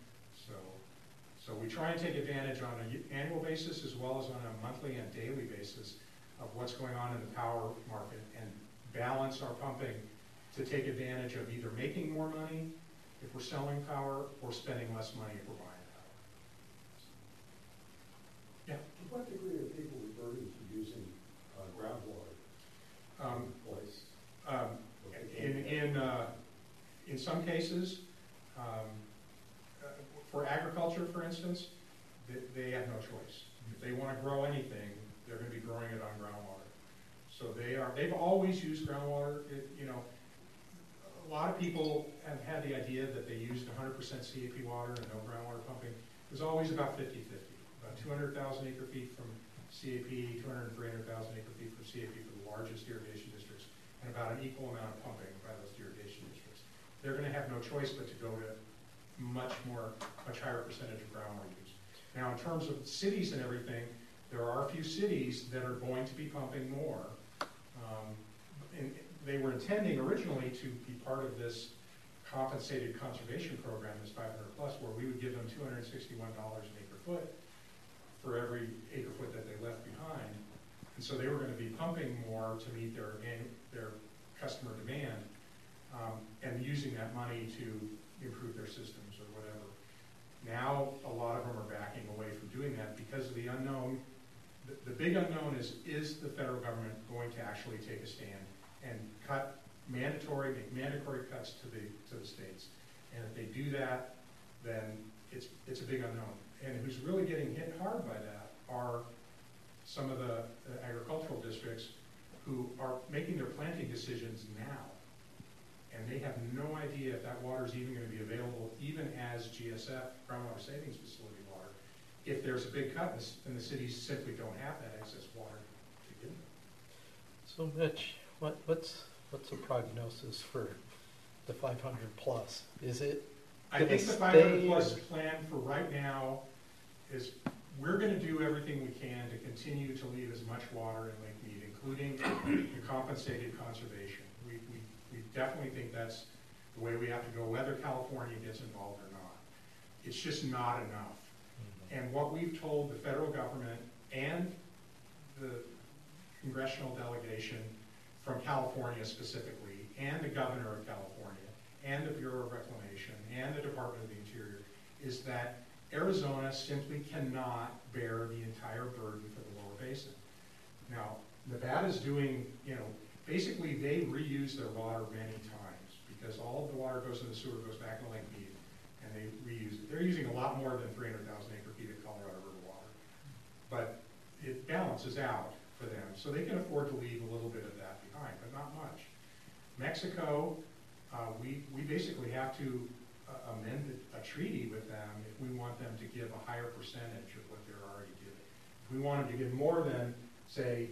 So we try and take advantage on an annual basis as well as on a monthly and daily basis of what's going on in the power market and balance our pumping to take advantage of either making more money if we're selling power or spending less money if we're buying power. Yeah. To what degree are people reverting to using groundwater in place? In some cases, for agriculture, for instance, they have no choice. If they want to grow anything, they're going to be growing it on groundwater. So they've always used groundwater. A lot of people have had the idea that they used 100% CAP water and no groundwater pumping. It was always about 50-50, about 200,000 acre feet from CAP, 200 and 300,000 acre feet from CAP for the largest irrigation districts, and about an equal amount of pumping by those irrigation districts. They're going to have no choice but to go to much higher percentage of groundwater use. Now, in terms of cities and everything, there are a few cities that are going to be pumping more. And they were intending originally to be part of this compensated conservation program, this 500 plus, where we would give them $261 an acre foot for every acre foot that they left behind. And so they were going to be pumping more to meet their customer demand, and using that money to improve their systems or whatever. Now, a lot of them are backing away from doing that because of the unknown. The big unknown is the federal government going to actually take a stand and make mandatory cuts to the states? And if they do that, then it's a big unknown. And who's really getting hit hard by that are some of the agricultural districts who are making their planting decisions now. And they have no idea if that water is even going to be available, even as GSF, groundwater savings facility water, if there's a big cut and the cities simply don't have that excess water to give them. So Mitch, what's the prognosis for the 500 plus? Is it I think the 500 plus plan for right now is we're going to do everything we can to continue to leave as much water in Lake Mead, including the compensated conservation. We definitely think that's the way we have to go, whether California gets involved or not. It's just not enough. And what we've told the federal government and the congressional delegation from California specifically, and the governor of California, and the Bureau of Reclamation, and the Department of the Interior, is that Arizona simply cannot bear the entire burden for the lower basin. Now, Nevada's doing, basically they reuse their water many times because all of the water goes in the sewer, goes back to Lake Mead, and they reuse it. They're using a lot more than 300,000 acre feet of Colorado River water, but it balances out for them. So they can afford to leave a little bit of that behind, but not much. Mexico, we basically have to amend a treaty with them if we want them to give a higher percentage of what they're already giving. If we want them to give more than, say,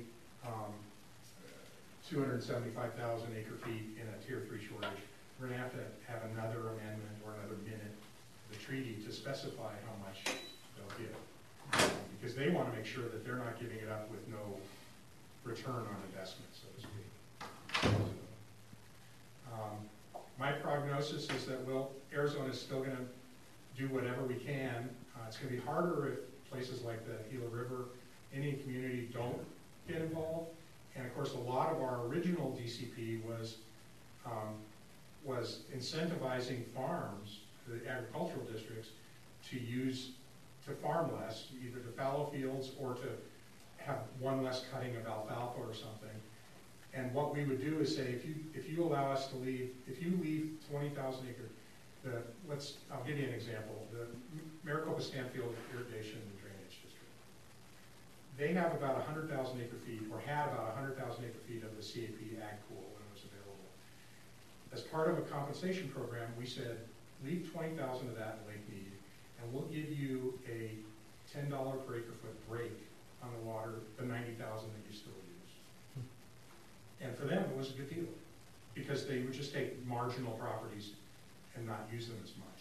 275,000 acre feet in a tier 3 shortage, we're going to have another amendment or another minute of the treaty to specify how much they'll give. Because they want to make sure that they're not giving it up with no return on investment, so to speak. My prognosis is that, Arizona is still going to do whatever we can. It's going to be harder if places like the Gila River, Indian community don't get involved. And of course, a lot of our original DCP was incentivizing farms, the agricultural districts, to farm less, either to fallow fields or to have one less cutting of alfalfa or something. And what we would do is say, if you allow us to leave, if you leave 20,000 acres, I'll give you an example. The Maricopa Stanfield Irrigation and Drainage District. They have about 100,000 acre feet, or had about 100,000 acre feet of the CAP ag pool when it was available. As part of a compensation program, we said, leave 20,000 of that in Lake Mead, and we'll give you a $10 per acre foot break on the water, the 90,000 that you still use. And for them, it was a good deal, because they would just take marginal properties and not use them as much.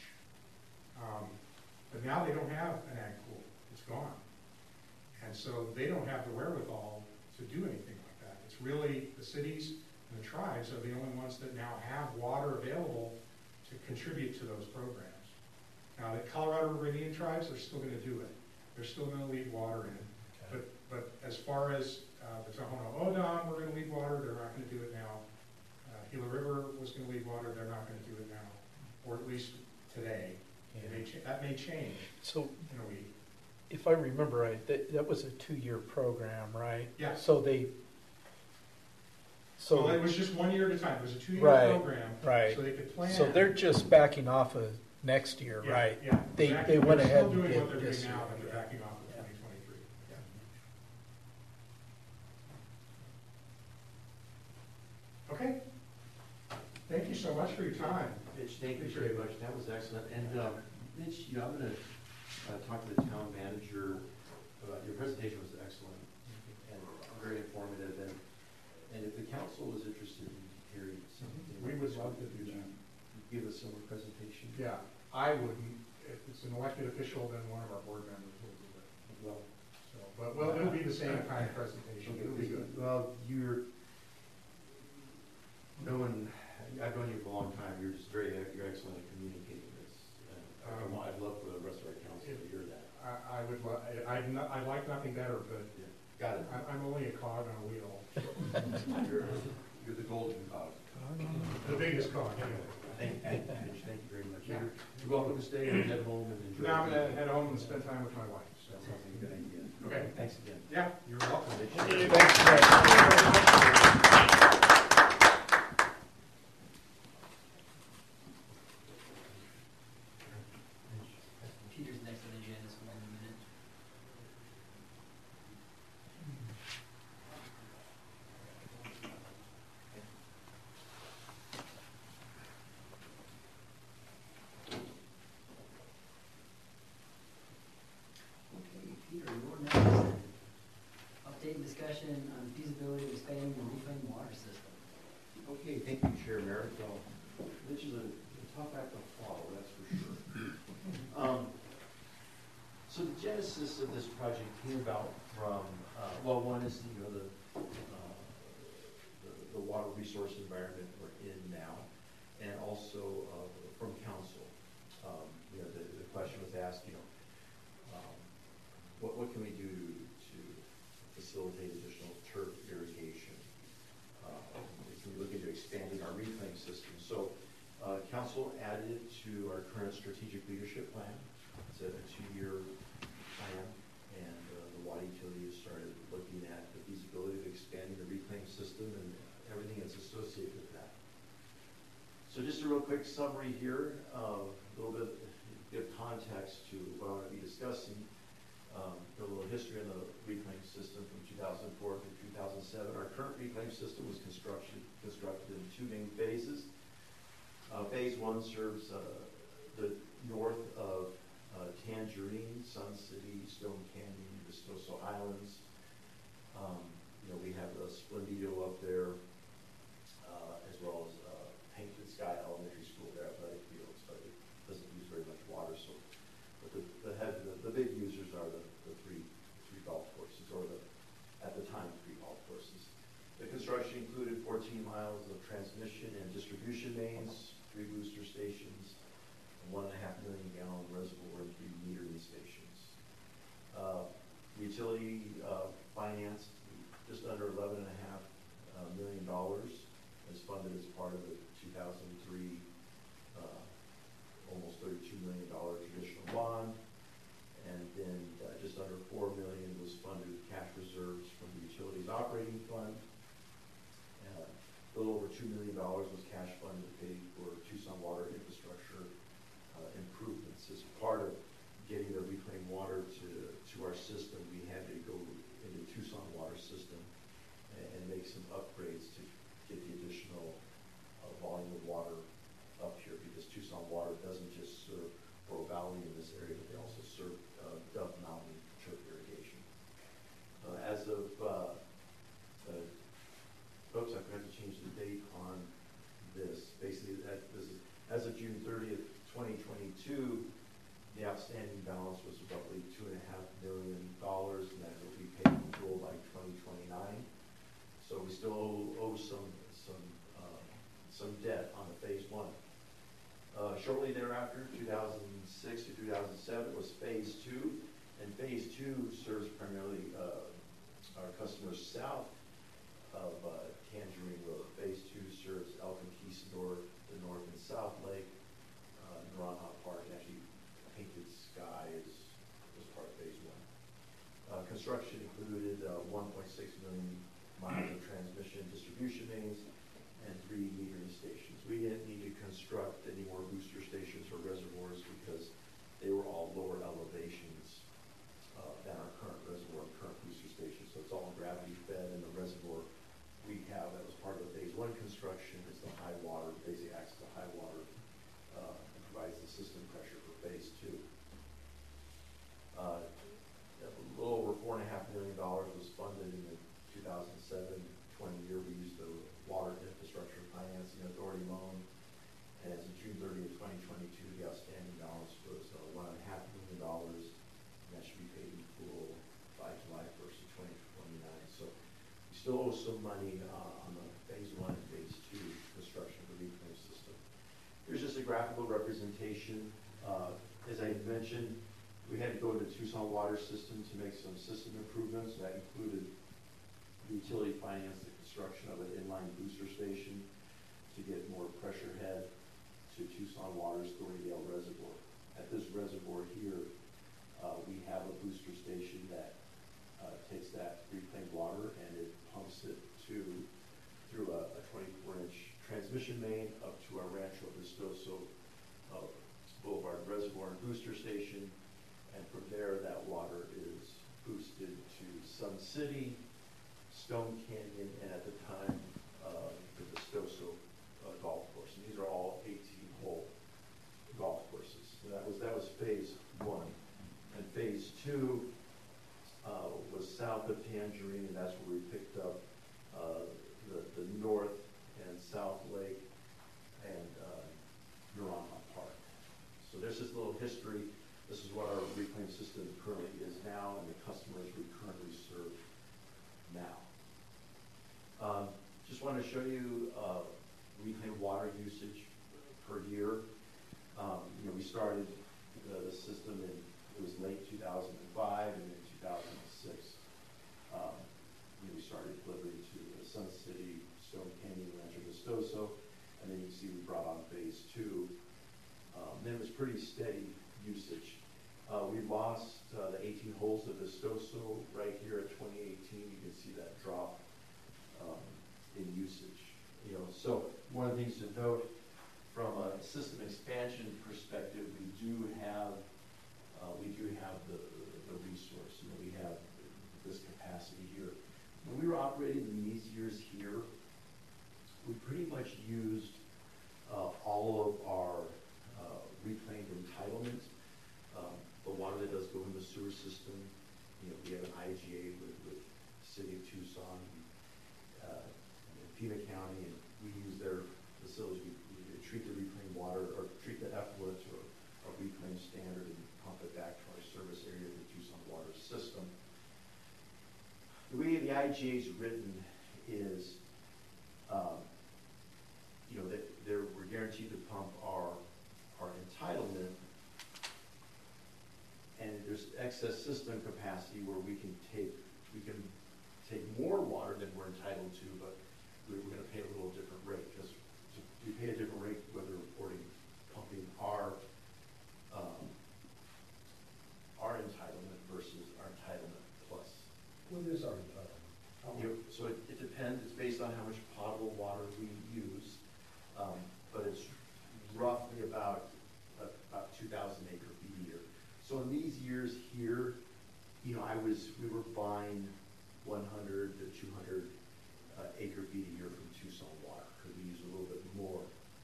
But now they don't have an ag pool. It's gone. And so they don't have the wherewithal to do anything like that. It's really the cities and the tribes are the only ones that now have water available to contribute to those programs. Now, the Colorado River Indian tribes are still going to do it. They're still going to leave water in. Okay. But as far as the Tohono O'odham, we're going to leave water, they're not going to do it now. Gila River was going to leave water, they're not going to do it now, or at least today. Yeah. That may change so, in a week. If I remember right, that was a 2-year program, right? Yeah. So well, it was just 1 year at a time. It was a 2-year program, right? So they could plan. So they're just backing off of next year, yeah, right? Yeah. They exactly. went they're ahead still and doing did what they're this doing now, year. but they're backing off of 2023. Yeah. Okay. Thank you so much for your time. Mitch, thank you very much. That was excellent. And Mitch, I'm going to talked to the town manager about, your presentation was excellent and very informative, and if the council was interested in hearing something. We would love to do that. Give a similar presentation? Yeah, I wouldn't. If it's an elected official, then one of our board members will do it. Well, So, but well, it'll be the same kind of presentation. It'll be good. well, I've known you for a long time, you're you're excellent at communicating this. I'd love for the rest of our council to hear that. I would. I'd like nothing better, but Yeah. Got it. I'm only a cog on a wheel. You're the golden cog. The biggest cog, anyway. Thank you very much. Yeah. You're welcome to stay and head home and enjoy. Now I'm gonna head home and spend time with my wife. So. That sounds like a good idea. Okay. Thanks again. Yeah, you're welcome. Peter's next on the agenda, so one minute. Okay, Peter, you're next. Update and discussion on feasibility of expanding the reclaimed water system. Okay, thank you, Chair Merritt. Well, this is a tough act to follow, that's for sure. So the genesis of this project came about from, well, one is, the water resource environment we're in now, and also from council. The question was asked, what can we do to facilitate additional turf irrigation? Can we look into expanding our reclaim system? So council added to our current strategic leadership plan. It's a 2-year plan, and the water utility has started looking at the feasibility of expanding the reclaim system and everything that's associated with that. So just a real quick summary here, a little bit of context to what I'm going to be discussing. A little history on the reclaim system from 2004 through 2007. Our current reclaim system was constructed in 2 main phases. Phase 1 serves the north of Tangerine, Sun City, Stone Canyon, Vistoso Islands. We have the Splendido up there, as well as Painted Sky Elementary School, their athletic fields, but it doesn't use very much water. So, but the big users are the three golf courses, or at the time 3 golf courses. The construction included 14 miles of transmission and distribution mains, 3 booster stations, 1.5 million gallon reservoir, and 3 metering stations. The utility financed just under $11.5 million, was funded as part of the 2003 almost $32 million traditional bond, and then just under $4 million was funded with cash reserves from the utilities operating fund. A little over $2 million was cash funded to pay for Tucson water infrastructure improvements. As part of getting the reclaimed water to our system, we had to go into Tucson water system and make some upgrades to get the additional volume of water up here, because Tucson water doesn't just serve Oro Valley in this area, but they also serve Dove Mountain turf irrigation. As of folks, I forgot to change the date on this. Basically, this is as of June 30th, 2022. The outstanding balance was roughly $2.5 million, and that will be paid in full by 2029. So we still owe some debt on the phase 1. Shortly thereafter, 2006 to 2007 was phase 2, and phase 2 serves primarily our customers south of Tangerine Road. Phase 2 serves El Conquistador, the North and South Lake, Naranjo Park, and actually Painted Sky was part of phase 1. Construction included 1.6 million miles of transmission distribution mains and 3 metering stations. We didn't need to construct any more booster stations or reservoirs because they were all lower elevations than our current reservoir and current booster stations. So it's all gravity fed, and the reservoir we have that was part of the phase 1 construction is the high water, basically acts as the high water, and provides the system pressure for phase 2. As of 2006, 2007, our current reclaim water system was 1.6 million miles of transmission, 3 metering stations. We didn't need to construct any more booster stations or reservoirs because they were all lower elevations than our current reservoir and current booster stations. So it's all gravity fed, and the reservoir we have that was part of the phase 1 construction is the high water, basically acts as the high water, and provides the system pressure for phase 2. still owe some money on the phase 1 and phase 2 construction of the reclaim system. Here's just a graphical representation. As I mentioned, we had to go to the Tucson Water System to make some system improvements. That included the utility finance the construction of an inline booster station to get more pressure head to Tucson Water's Thorndale Reservoir. At this reservoir here, we have a booster station that takes that reclaimed water and it pumps it through a 24-inch transmission main up to our Rancho Vistoso Boulevard Reservoir and booster station. And from there, that water is boosted to Sun City, Stone Canyon, and at the time, the Vistoso golf course. And these are all 18-hole golf courses. So that was phase 1. And phase 2 was south of Tangerine, and that's where we picked up the North and South Lake and Naranjo Park. So there's this little history. This is what our reclaim system currently is now, and the customers we currently serve now. Just want to show you reclaimed water usage per year. We started the system it was late 2005, and in 2006, we started delivering to Sun City, Stone Canyon, Rancho Vistoso, and then you can see we brought on phase 2. Then it was pretty steady usage. We lost the 18 holes of Vistoso right here at 2018. You can see that drop in usage. So one of the things to note from a system expansion perspective, we do have the resource. We have this capacity here. When we were operating in these years here, we pretty much used all of our reclaimed entitlement. The water that does go in the sewer system, we have an IGA with the City of Tucson, and Pima County, and we use their facilities. We treat the reclaimed water, or treat the effluent to a reclaimed standard and pump it back to our service area of the Tucson Water System. The way the IGA is written is, that we're guaranteed to pump our entitlement, and there's excess system capacity where we can take more water than we're entitled to, but we're going to pay a little different rate, because we pay a different rate whether we're pumping our entitlement versus our entitlement plus. What is our entitlement? So it depends. It's based on how much potable water we use, but it's roughly about 2,000 acre feet a year. So in these years here, we were buying 100 to 200 acre feet a year from Tucson Water, because we use a little bit more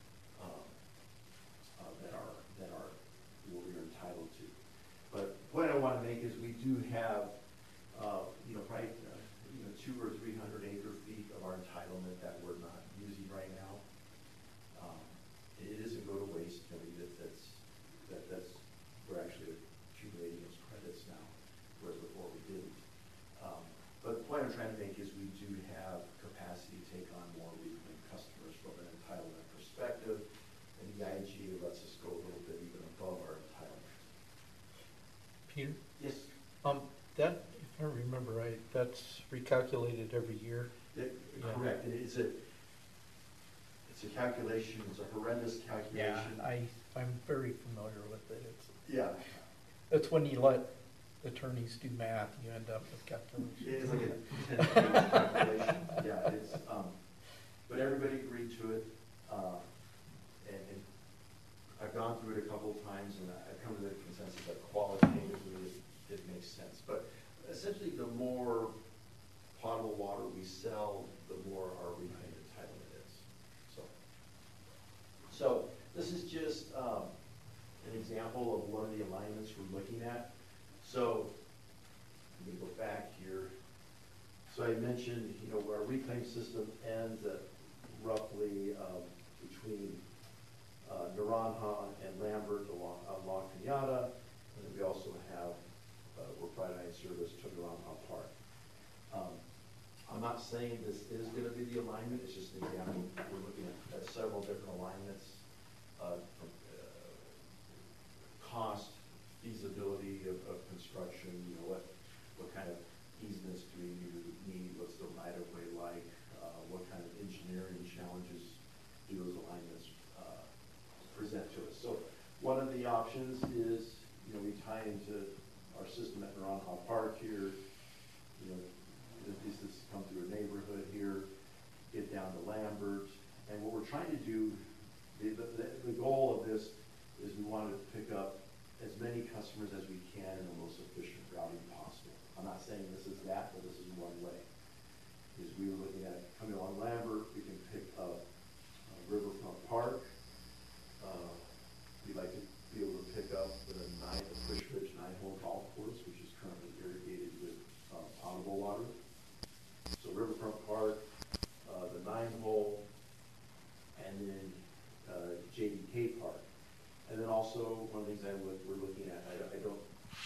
than what we are entitled to. But the point I want to make is we do have, probably 200 or 300 acre feet of our entitlement that we're not using right now. It doesn't go to waste. We're actually accumulating those credits now, whereas before we didn't. But the point I'm trying to make is we do have capacity to take on more reclaimed customers from an entitlement perspective, and the IGA lets us go a little bit even above our entitlement. Peter? Yes? That, if I remember right, that's recalculated every year? Correct. It's a calculation. It's a horrendous calculation. Yeah, I'm very familiar with it. It's when you let attorneys do math, you end up with calculations. It's like a 10-page calculation. Yeah, but everybody agreed to it, and I've gone through it a couple of times, and I've come to the consensus that qualitatively it makes sense. But essentially, the more potable water we sell, the more our reclaimed entitlement is. So this is just an example of one of the alignments we're looking at. So let me go back here. So I mentioned, where our reclaim system ends at roughly between Naranjo and Lambert along La Cañada, and then we also have we're providing service to Naranjo Park. I'm not not saying this is gonna be the alignment, it's just an example. We're looking at several different alignments, from, cost, feasibility of construction, what kind of easements do we need, what's the right of way like, what kind of engineering challenges do those alignments, present to us. So one of the options is, we tie into our system at Naranjo Park here, this has come through a neighborhood here, get down to Lambert, and what we're trying to do, the goal of this is we wanted to pick up as many customers as we can in the most efficient routing possible. I'm not saying this is that, but this is one way. Is we were looking at coming along Lambert, we can pick up Riverfront Park. We'd like to be able to pick up the Push Ridge 9-hole golf course, which is currently irrigated with potable water. So Riverfront Park, the 9-hole, and then JDK Park. And then also, one of the things we're looking at, I don't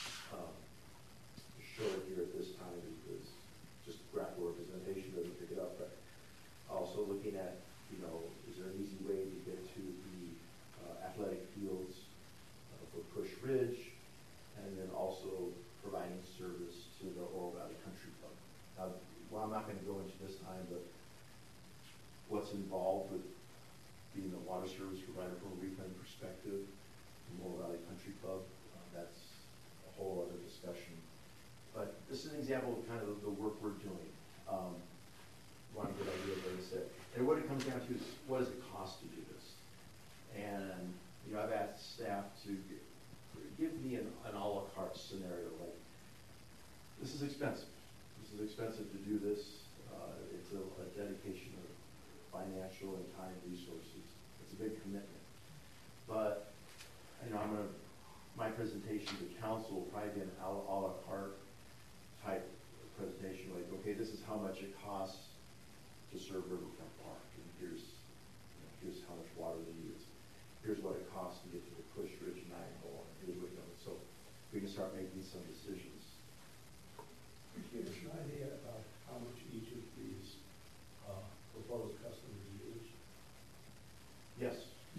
show it here at this time because just graphical representation doesn't pick it up, but also looking at, is there an easy way to get to the athletic fields for Push Ridge, and then also providing service to the Oro Valley Country Club. Now, well, I'm not going to go into this time, but what's involved with being a water service provider from a reclaim perspective, the Oro Valley Country Club, that's a whole other discussion. But this is an example of kind of the work we're doing. One good idea, like I said. And what it comes down to is, what does it cost to do this? And, I've asked staff to give me an a la carte scenario. Like, this is expensive. This is expensive to do this. It's a dedication of financial and time resources. It's a big commitment. But, my presentation to council will probably be an a la carte type presentation, like, okay, this is how much it costs to serve Riverfront Park, and here's how much water they use. Here's what it costs to get to the Push Ridge 9-hole, and here's what, so we can start making some decisions. Could you give us an idea about how much each of these proposed customers use? Yes.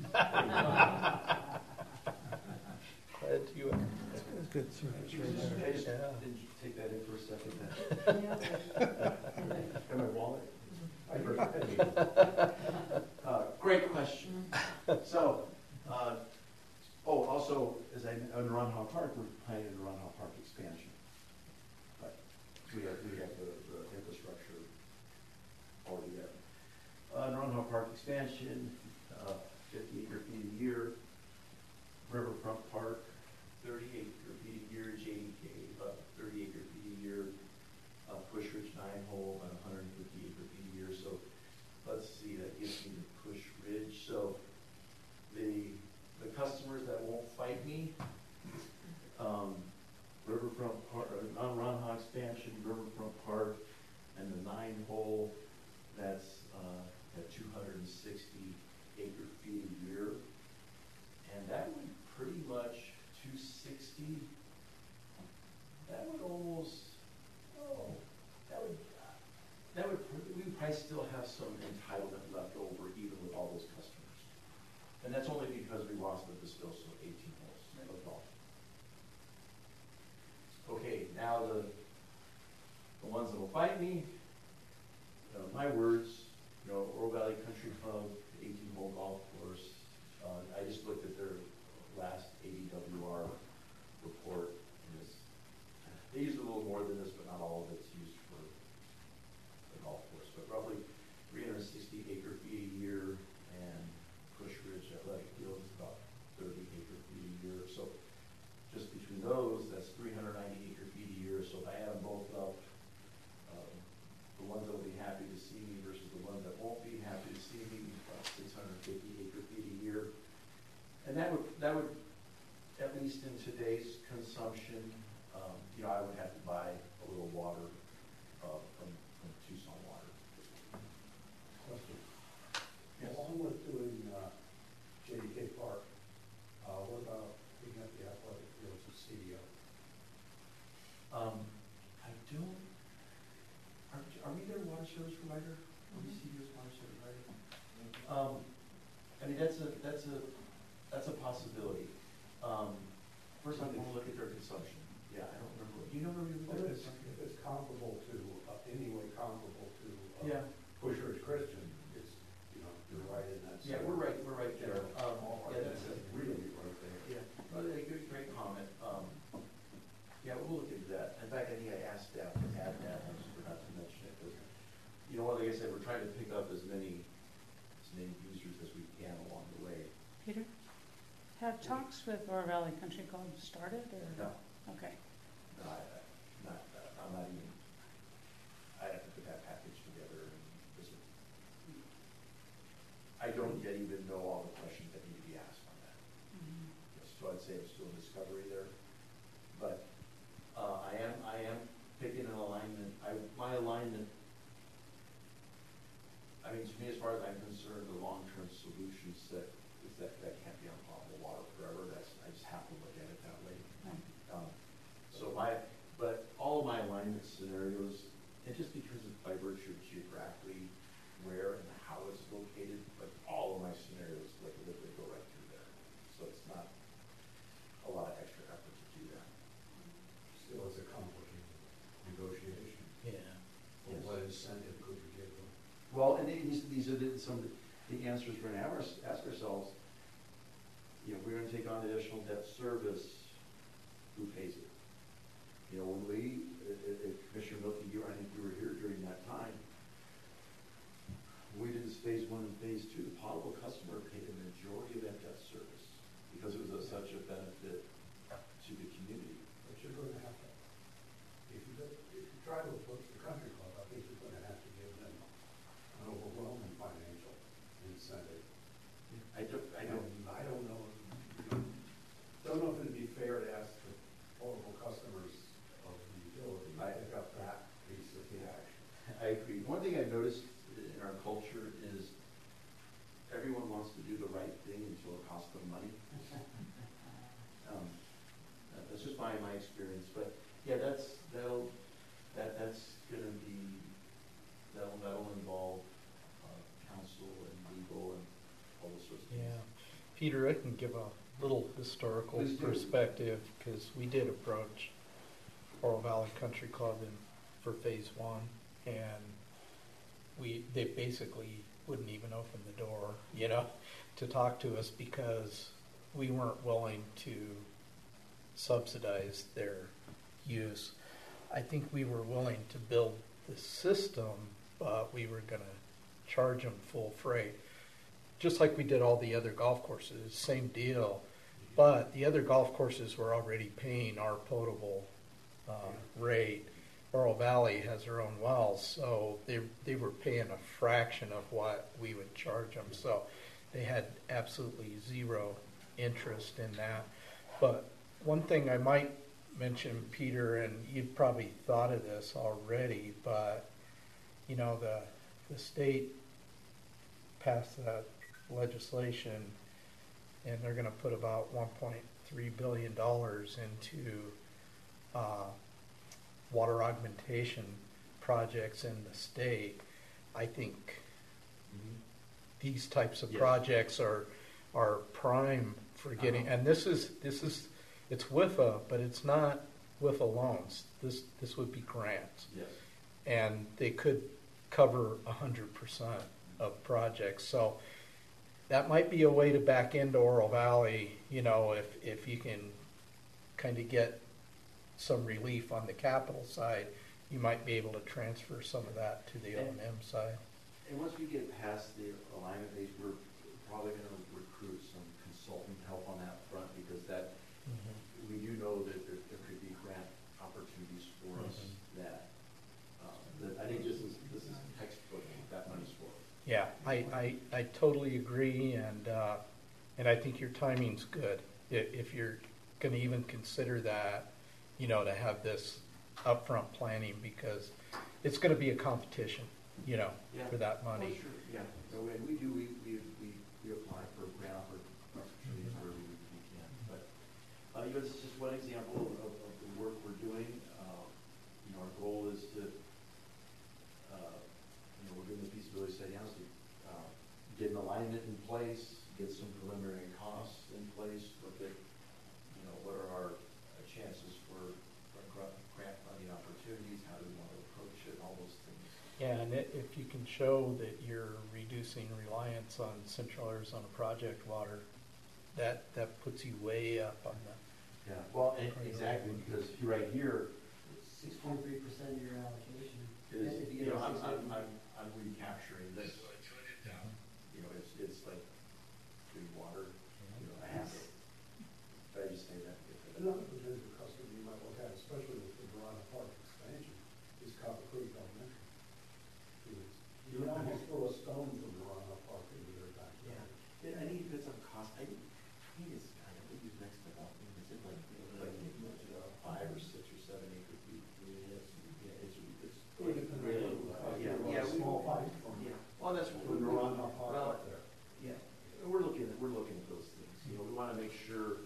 Glad you. That's good service I right just there. didn't take that in for a second. Got my wallet? Great question. So, also, as I know, in Naranjo Park, we're planning a Naranjo Park expansion. But we have the infrastructure already there. Naranjo Park expansion, 50 acre-feet a year. Riverfront Park, 30 acre-feet a year. JDK, 30 acre-feet a year. Push Ridge 9-hole, about 150 acre-feet a year. So let's see, that gives me the Push Ridge. So the customers that won't fight me, Riverfront Park, non-Naranjo expansion, Riverfront Park, and the 9-hole, that's at 260 acre-feet a year. And that would pretty much 260, that would almost, we would probably still have some entitlement left over even with all those customers. And that's only because we lost the disposal of 18 holes of golf. Okay, now the ones that will fight me, my words, Oro Valley Country Club, 18-hole golf course. I just looked at their last ADWR report. And they use a little more than this, but not all of it's used for the golf course. But roughly 360 acre-feet a year, and Push Ridge Athletic Field is about 30 acre-feet a year. So just between those, that's 390 acre-feet a year. So if I add them both up, the ones that will be happy to see me versus the ones that won't be happy to see me, about 650 acre-feet a year. And that would, at least in today's consumption, I would have to buy a little water from Tucson Water. Question. Yes. Along with doing JDK Park, what about picking up the athletic fields at CDO? I don't, are we their water service provider, CBO smart service provider. I mean, that's a possibility. First, I'm going to look at their consumption. Yeah, I don't remember. Do you know where If it it's, if it's comparable to, any way comparable to, Yeah. Bushridge Christian, it's, you know, you're right in that. Yeah, we're right there. Yeah, that's it. Really right there. Yeah, well, great comment. Yeah, we'll look into that. In fact, I think I asked staff to add that, I just forgot to mention it, because, you know, like I said, we're trying to pick up as many users as we can along the way. Peter, have talks with Oro Valley Country Club started, or? No, Okay. no, I'm not even, I have to put that package together, and I don't yet even know all the questions that need to be asked on that. Mhm. So I'd say it's still a discovery there. But I am picking an alignment. My alignment, I mean, to me, as far as I'm concerned, the long-term solution set is that can't be on potable water forever. I just have to look at it that way. Right. But all of my alignment scenarios, and just because of by virtue of geographically where and how it's located, but all of my scenarios like literally go right through there. So it's not a lot of extra effort to do that. Still, it's a complicated negotiation. Yeah. Well, what incentive could you give them? Well, and these are some of the answers we're going to ask ourselves. You know, if we're going to take on additional debt service, who pays it? You know, when Commissioner Milky, I think you were here during that time, when we did this phase 1 and phase 2, the potable customer paid the majority of that debt service because it was such a benefit to the community. But you're going to have to, if you try to approach the country club, I think you're going to have to give them an overwhelming financial incentive. I don't know. Don't know if it'd be fair to ask the local customers of the utility to pick up that piece of the action. I agree. One thing I've noticed in our culture is everyone wants to do the right thing until it costs them money. That's just my experience. But yeah, that'll involve council and legal and all those sorts of things. Yeah. Peter, I can give a little historical Please do. perspective, because we did approach Oro Valley Country Club for phase 1, and they basically wouldn't even open the door, you know, to talk to us because we weren't willing to subsidize their use. I think we were willing to build the system, but we were going to charge them full freight. Just like we did all the other golf courses, same deal. But the other golf courses were already paying our potable rate. Oro Valley has their own wells, so they were paying a fraction of what we would charge them. So they had absolutely zero interest in that. But one thing I might mention, Peter, and you've probably thought of this already, but you know, the state passed that legislation, and they're going to put about $1.3 billion into water augmentation projects in the state. I think these types of Yes. projects are prime for getting, and this is it's WIFA, but it's not WIFA loans. This would be grants, Yes. and they could cover 100% of projects. So that might be a way to back into Oro Valley, you know, if you can kind of get some relief on the capital side, you might be able to transfer some of that to the O&M side. And once we get past the alignment phase, we're probably going to recruit some consultant help on that front because we do know that there could be grant opportunities for us that I think this is textbook what that money's for. Yeah, I totally agree, and I think your timing's good. If you're going to even consider that, you know, to have this upfront planning, because it's going to be a competition, you know, for that money. Oh, sure, yeah. So when we apply for grant opportunities where we can. But you know, this is just one example of the work we're doing. You know, our goal is to Yeah, and if you can show that you're reducing reliance on Central Arizona Project water, that puts you way up on the. Yeah, well, exactly, because right here, 6.3% of your allocation. is, If you you get know, a 6.3. I'm recapturing this. You know, it's like clean water, you know, I have it. But I just say that. Another potential customer you might look at, especially with the Verona Park expansion, is Copper Creek Elementary. You would almost throw a stone from Verona Park into their backyard. Yeah, I think it's a cost, I think it's kind of, I think it's next to nothing, is it like, you know, like 5 or 6 or 7 acre feet? Yeah, it's Really depends on the cost. yeah, You're yeah, a small pipe from yeah. Well, that's what from Verona Park well, up there. yeah, we're looking at those things, you know, we wanna make sure,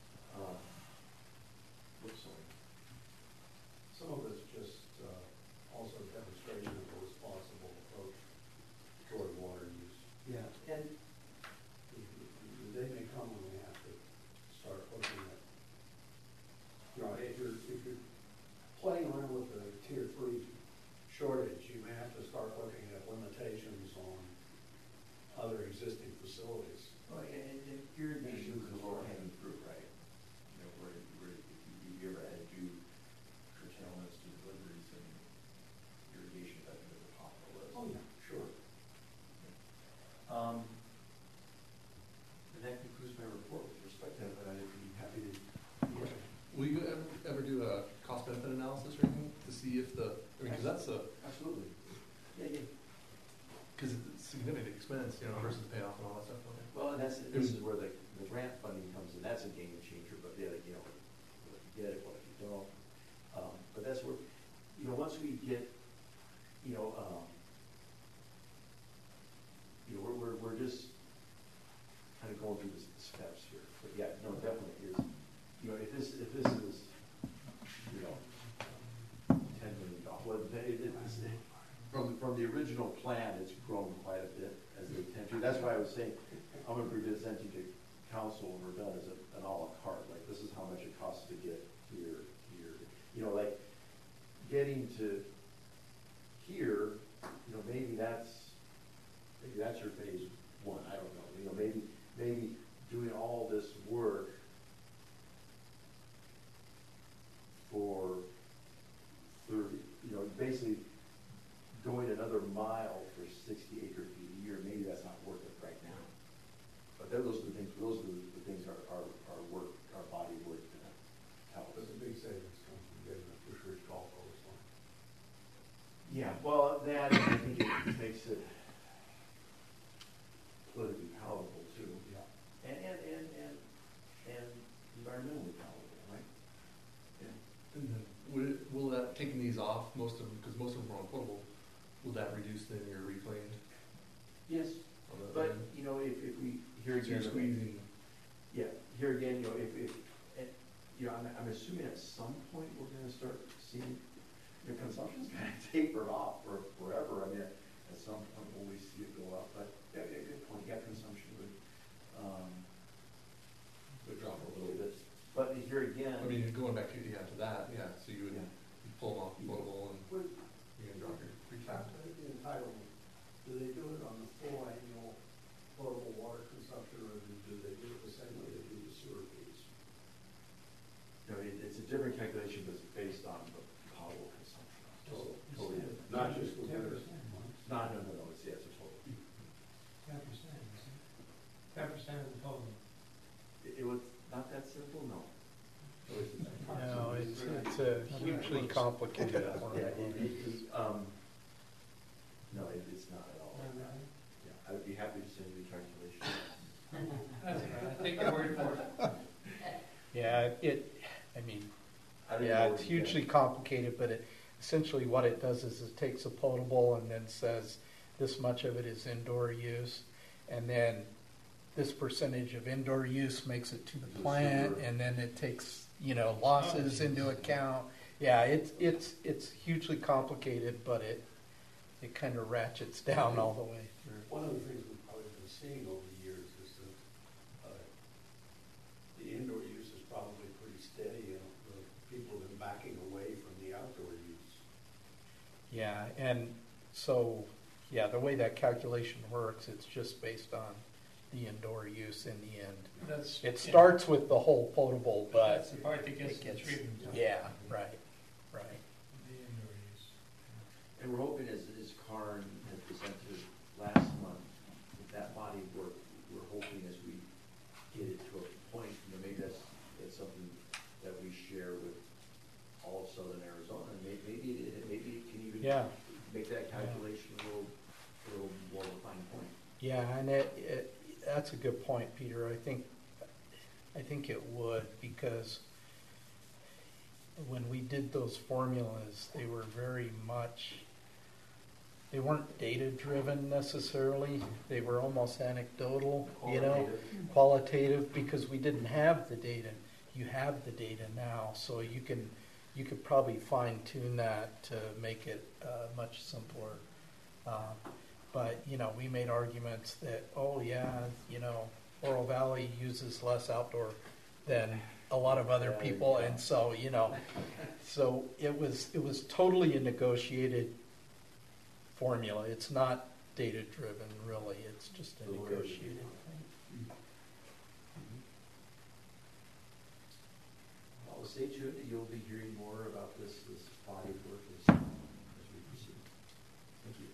whoops, sorry. Some of it's just also demonstration of a responsible approach toward water use. Yeah, and, The day may come when we have to start looking at, you know, if you're playing around with the tier 3 shortage, you may have to start looking at limitations on other existing facilities. well, and irrigation is a low hanging fruit, right? You know, where if you ever had to do curtailments to deliveries and irrigation, that's at the top of the list. Oh, yeah, sure. And that concludes my report with respect to that, I'd be happy to. Will you ever do a cost benefit analysis or anything to see if because that's Absolutely. Yeah. because it's significant expense, versus the payoff and all that stuff. Okay. Well, and this is where the grant funding comes in, that's a game changer, but yeah, you know, what if you get it, what if you don't? But that's where, once we get, we're just kind of going through the steps here. But yeah, no, definitely is, if this is, $10 million, well, from the original plan, it's grown quite a bit as they tend to. That's why I was saying, I'm going to be presenting to council when we're done as an a la carte, like this is how much it costs to get here. Like getting to here, maybe that's your phase 1, I don't know. Maybe doing all this work for 30, basically going another mile for 60 acre feet a year, maybe that's not worth it right now. But those are the things our work, our body of work can tell us. But the big savings come from getting a Fisheries Golf Course line. Yeah, well, that, I think it makes it politically palatable too. Yeah. And environmentally palatable, right? Yeah. And then will that, taking these off, most of them, because most of them are on potable, will that reduce then your reclaimed? Yes, on the but, end? if we, here So you're again, squeezing. yeah, here again, I'm assuming at some point we're gonna start seeing, consumption's gonna taper off for forever. I mean, at some point we'll we see it go up, but, yeah, good point, yeah, consumption would drop a little bit. But here again. I mean, going back to that, yeah, so you would Yeah. you pull them off potable and Would you're gonna drop your free cash. the entitlement, do they do it on the full annual potable water consumption, or do they do it the same way they do the sewer fees? It's a different calculation, but it's based on the potable consumption. Totally different. Not just with 10%. water. No, it's a total. 10%. 10% of the total. It was not that simple, no. No, it's a hugely complicated Yeah, formula. no, it's not at all. Yeah, I would be happy to send you the calculation. That's all right, I take your word for it. Yeah, it's hugely complicated, but essentially what it does is it takes a potable and then says this much of it is indoor use, and then this percentage of indoor use makes it to the plant, and then it takes, losses into account. Yeah, it's hugely complicated, but it kind of ratchets down all the way through. One of the things we've probably been seeing over the years is that the indoor use is probably pretty steady, and the people have been backing away from the outdoor use. Yeah, and So, yeah, the way that calculation works, it's just based on the indoor use in the end. That's. It starts with the whole potable, but That's the part that gets it the gets, treatment. done. yeah, right. The indoor use. And we're hoping, as Karn had presented last month, with that body of work, we're hoping as we get it to a point, maybe that's something that we share with all of southern Arizona, and maybe it can even Yeah. make that calculation a little more of a fine point. Yeah, and that's a good point, Peter. I think it would, because when we did those formulas, they were very much, they weren't data driven necessarily. They were almost anecdotal, qualitative, because we didn't have the data. You have the data now, so you could probably fine tune that to make it much simpler. But, we made arguments that, Oro Valley uses less outdoor than a lot of other people. And so, so it was totally a negotiated formula. It's not data driven, really. It's just a negotiated thing. Well, stay tuned. You'll be hearing more about this body of work as we proceed. Thank you.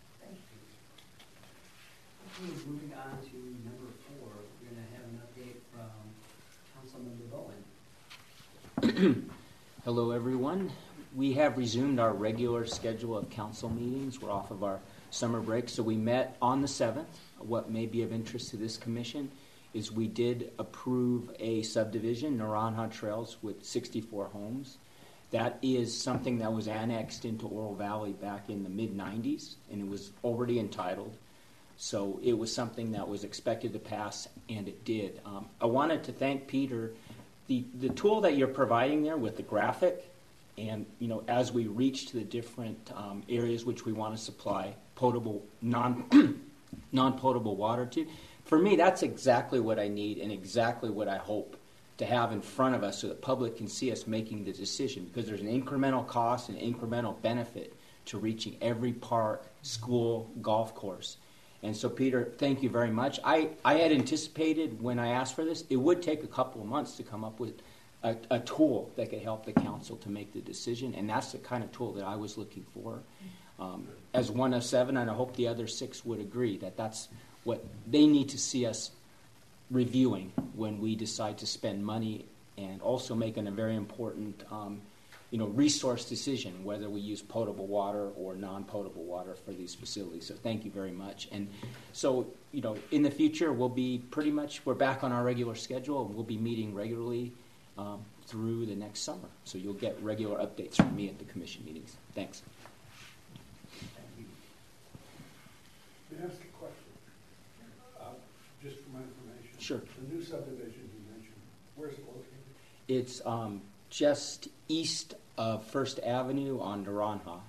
Okay, moving on to number 4, we're going to have an update from Councilmember Bowen. Hello, everyone. We have resumed our regular schedule of council meetings. We're off of our summer break, so we met on the 7th. What may be of interest to this commission is we did approve a subdivision, Naranja Trails, with 64 homes. That is something that was annexed into Oro Valley back in the mid-90s, and it was already entitled. So it was something that was expected to pass, and it did. I wanted to thank Peter. The tool that you're providing there with the graphic, and as we reach to the different areas which we want to supply potable, non-potable water to, for me, that's exactly what I need and exactly what I hope to have in front of us so the public can see us making the decision, because there's an incremental cost and incremental benefit to reaching every park, school, golf course. And so, Peter, thank you very much. I had anticipated when I asked for this, it would take a couple of months to come up with a tool that could help the council to make the decision, and that's the kind of tool that I was looking for. As one of 7, and I hope the other 6 would agree that that's what they need to see us reviewing when we decide to spend money, and also making a very important resource decision, whether we use potable water or non-potable water for these facilities. So thank you very much. And so, in the future, we're back on our regular schedule, and we'll be meeting regularly through the next summer. So you'll get regular updates from me at the commission meetings. Thanks. Thank you. May I ask a question? Just for my information. Sure. The new subdivision you mentioned, where's it located? It's just east of First Avenue on Naranja.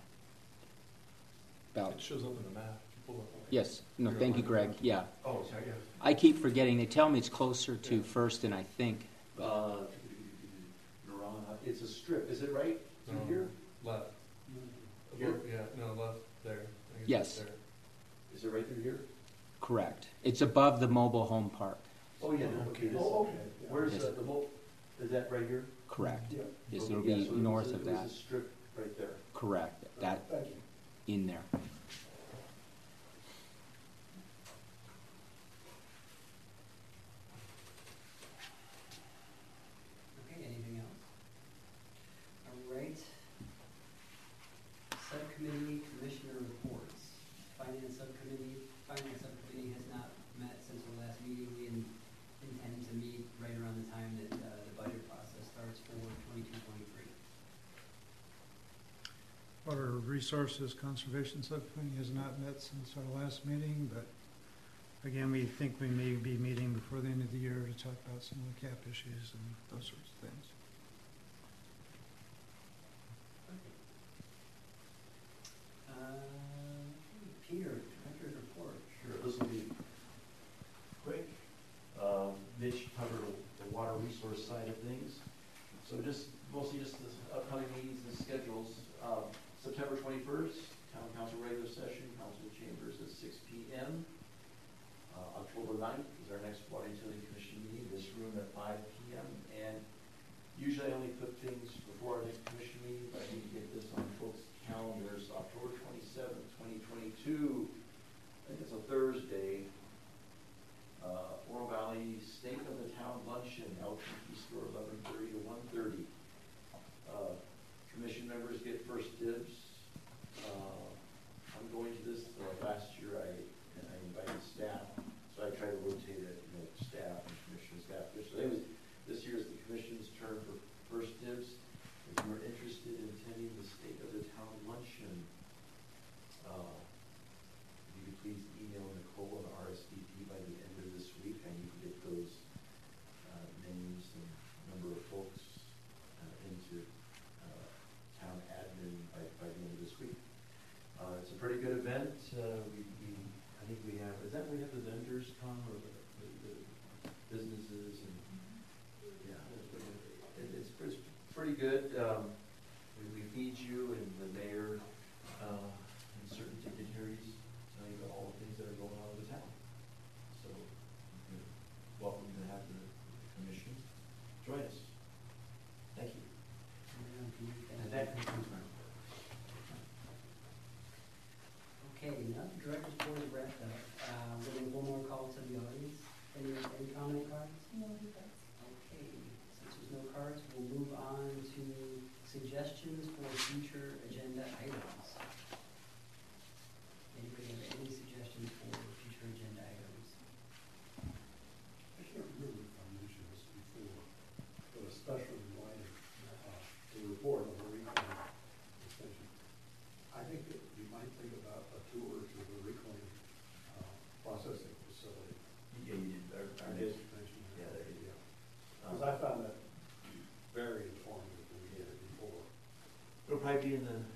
It shows up in the map. Pull up. Yes. No, thank you, Greg. Yeah. Oh, sorry. Yeah. I keep forgetting. They tell me it's closer to First than I think. Naranja, it's a strip. Is it right through here? Left. Here? Yeah, no, left there. I think Yes. it's there. Is it right through here? Correct. It's above the mobile home park. Oh, yeah. Okay. Okay. Where's Yes. the mobile? Is that right here? Correct. Yeah. Yes, Okay, it'll yeah, be so north of there's that. a strip right there. Correct. That Thank you. in there. Okay, anything else? All right. Subcommittee commissioner reports. Finance subcommittee has not met since the last meeting. We intend to meet right around the time that the budget process starts for 22-23. Water Resources Conservation Subcommittee has not met since our last meeting, but again, we think we may be meeting before the end of the year to talk about some of the cap issues and those sorts of things. Peter, director's report. Sure, this will be quick. Mitch covered the water resource side of things. So mostly just the upcoming meetings and schedules. September 21st, Town Council regular session. chambers at 6 p.m. October 9th is our next Water Utility Commission meeting, this room at 5 p.m. And usually I only put things before our next commission meeting, but I need to get this on folks' calendars. October 27th, 2022, I think it's a Thursday. Oro Valley State of the Town Luncheon, LPP store, 11:30 to 1:30. Commission members get first dibs. I'm going to this. Last year I invited staff, so I try to rotate it, staff and commission staff. So anyways, this year is the commission's turn for first dibs. If you are interested in attending the State of the Town Luncheon, if you could please email Nicole and RSVP by the end of this week. I need to get those names and number of folks into town admin by the end of this week. It's a pretty good event. I think we have, we have the vendors come, or the businesses, and yeah, it's pretty good. We feed you, and the mayor and certain dignitaries tell you about all the things that are going on in the town. So you're welcome to have the commission join us. Thank you. And that concludes my report. Okay, now the director's board is wrapped up. We're going to one more call to the audience. Any comment cards? No defense. Okay, since there's no cards, we'll move on to suggestions for future agenda items. Anybody have any suggestions for future agenda items? I can't remember if I mentioned this before, but especially in light of the report on the reclaim extension. I think that you might think about a tour to the reclaim processing facility. Yeah, you did. I did mention that. Yeah, there you go. Because I found that very informative when we did it before. It'll probably be in the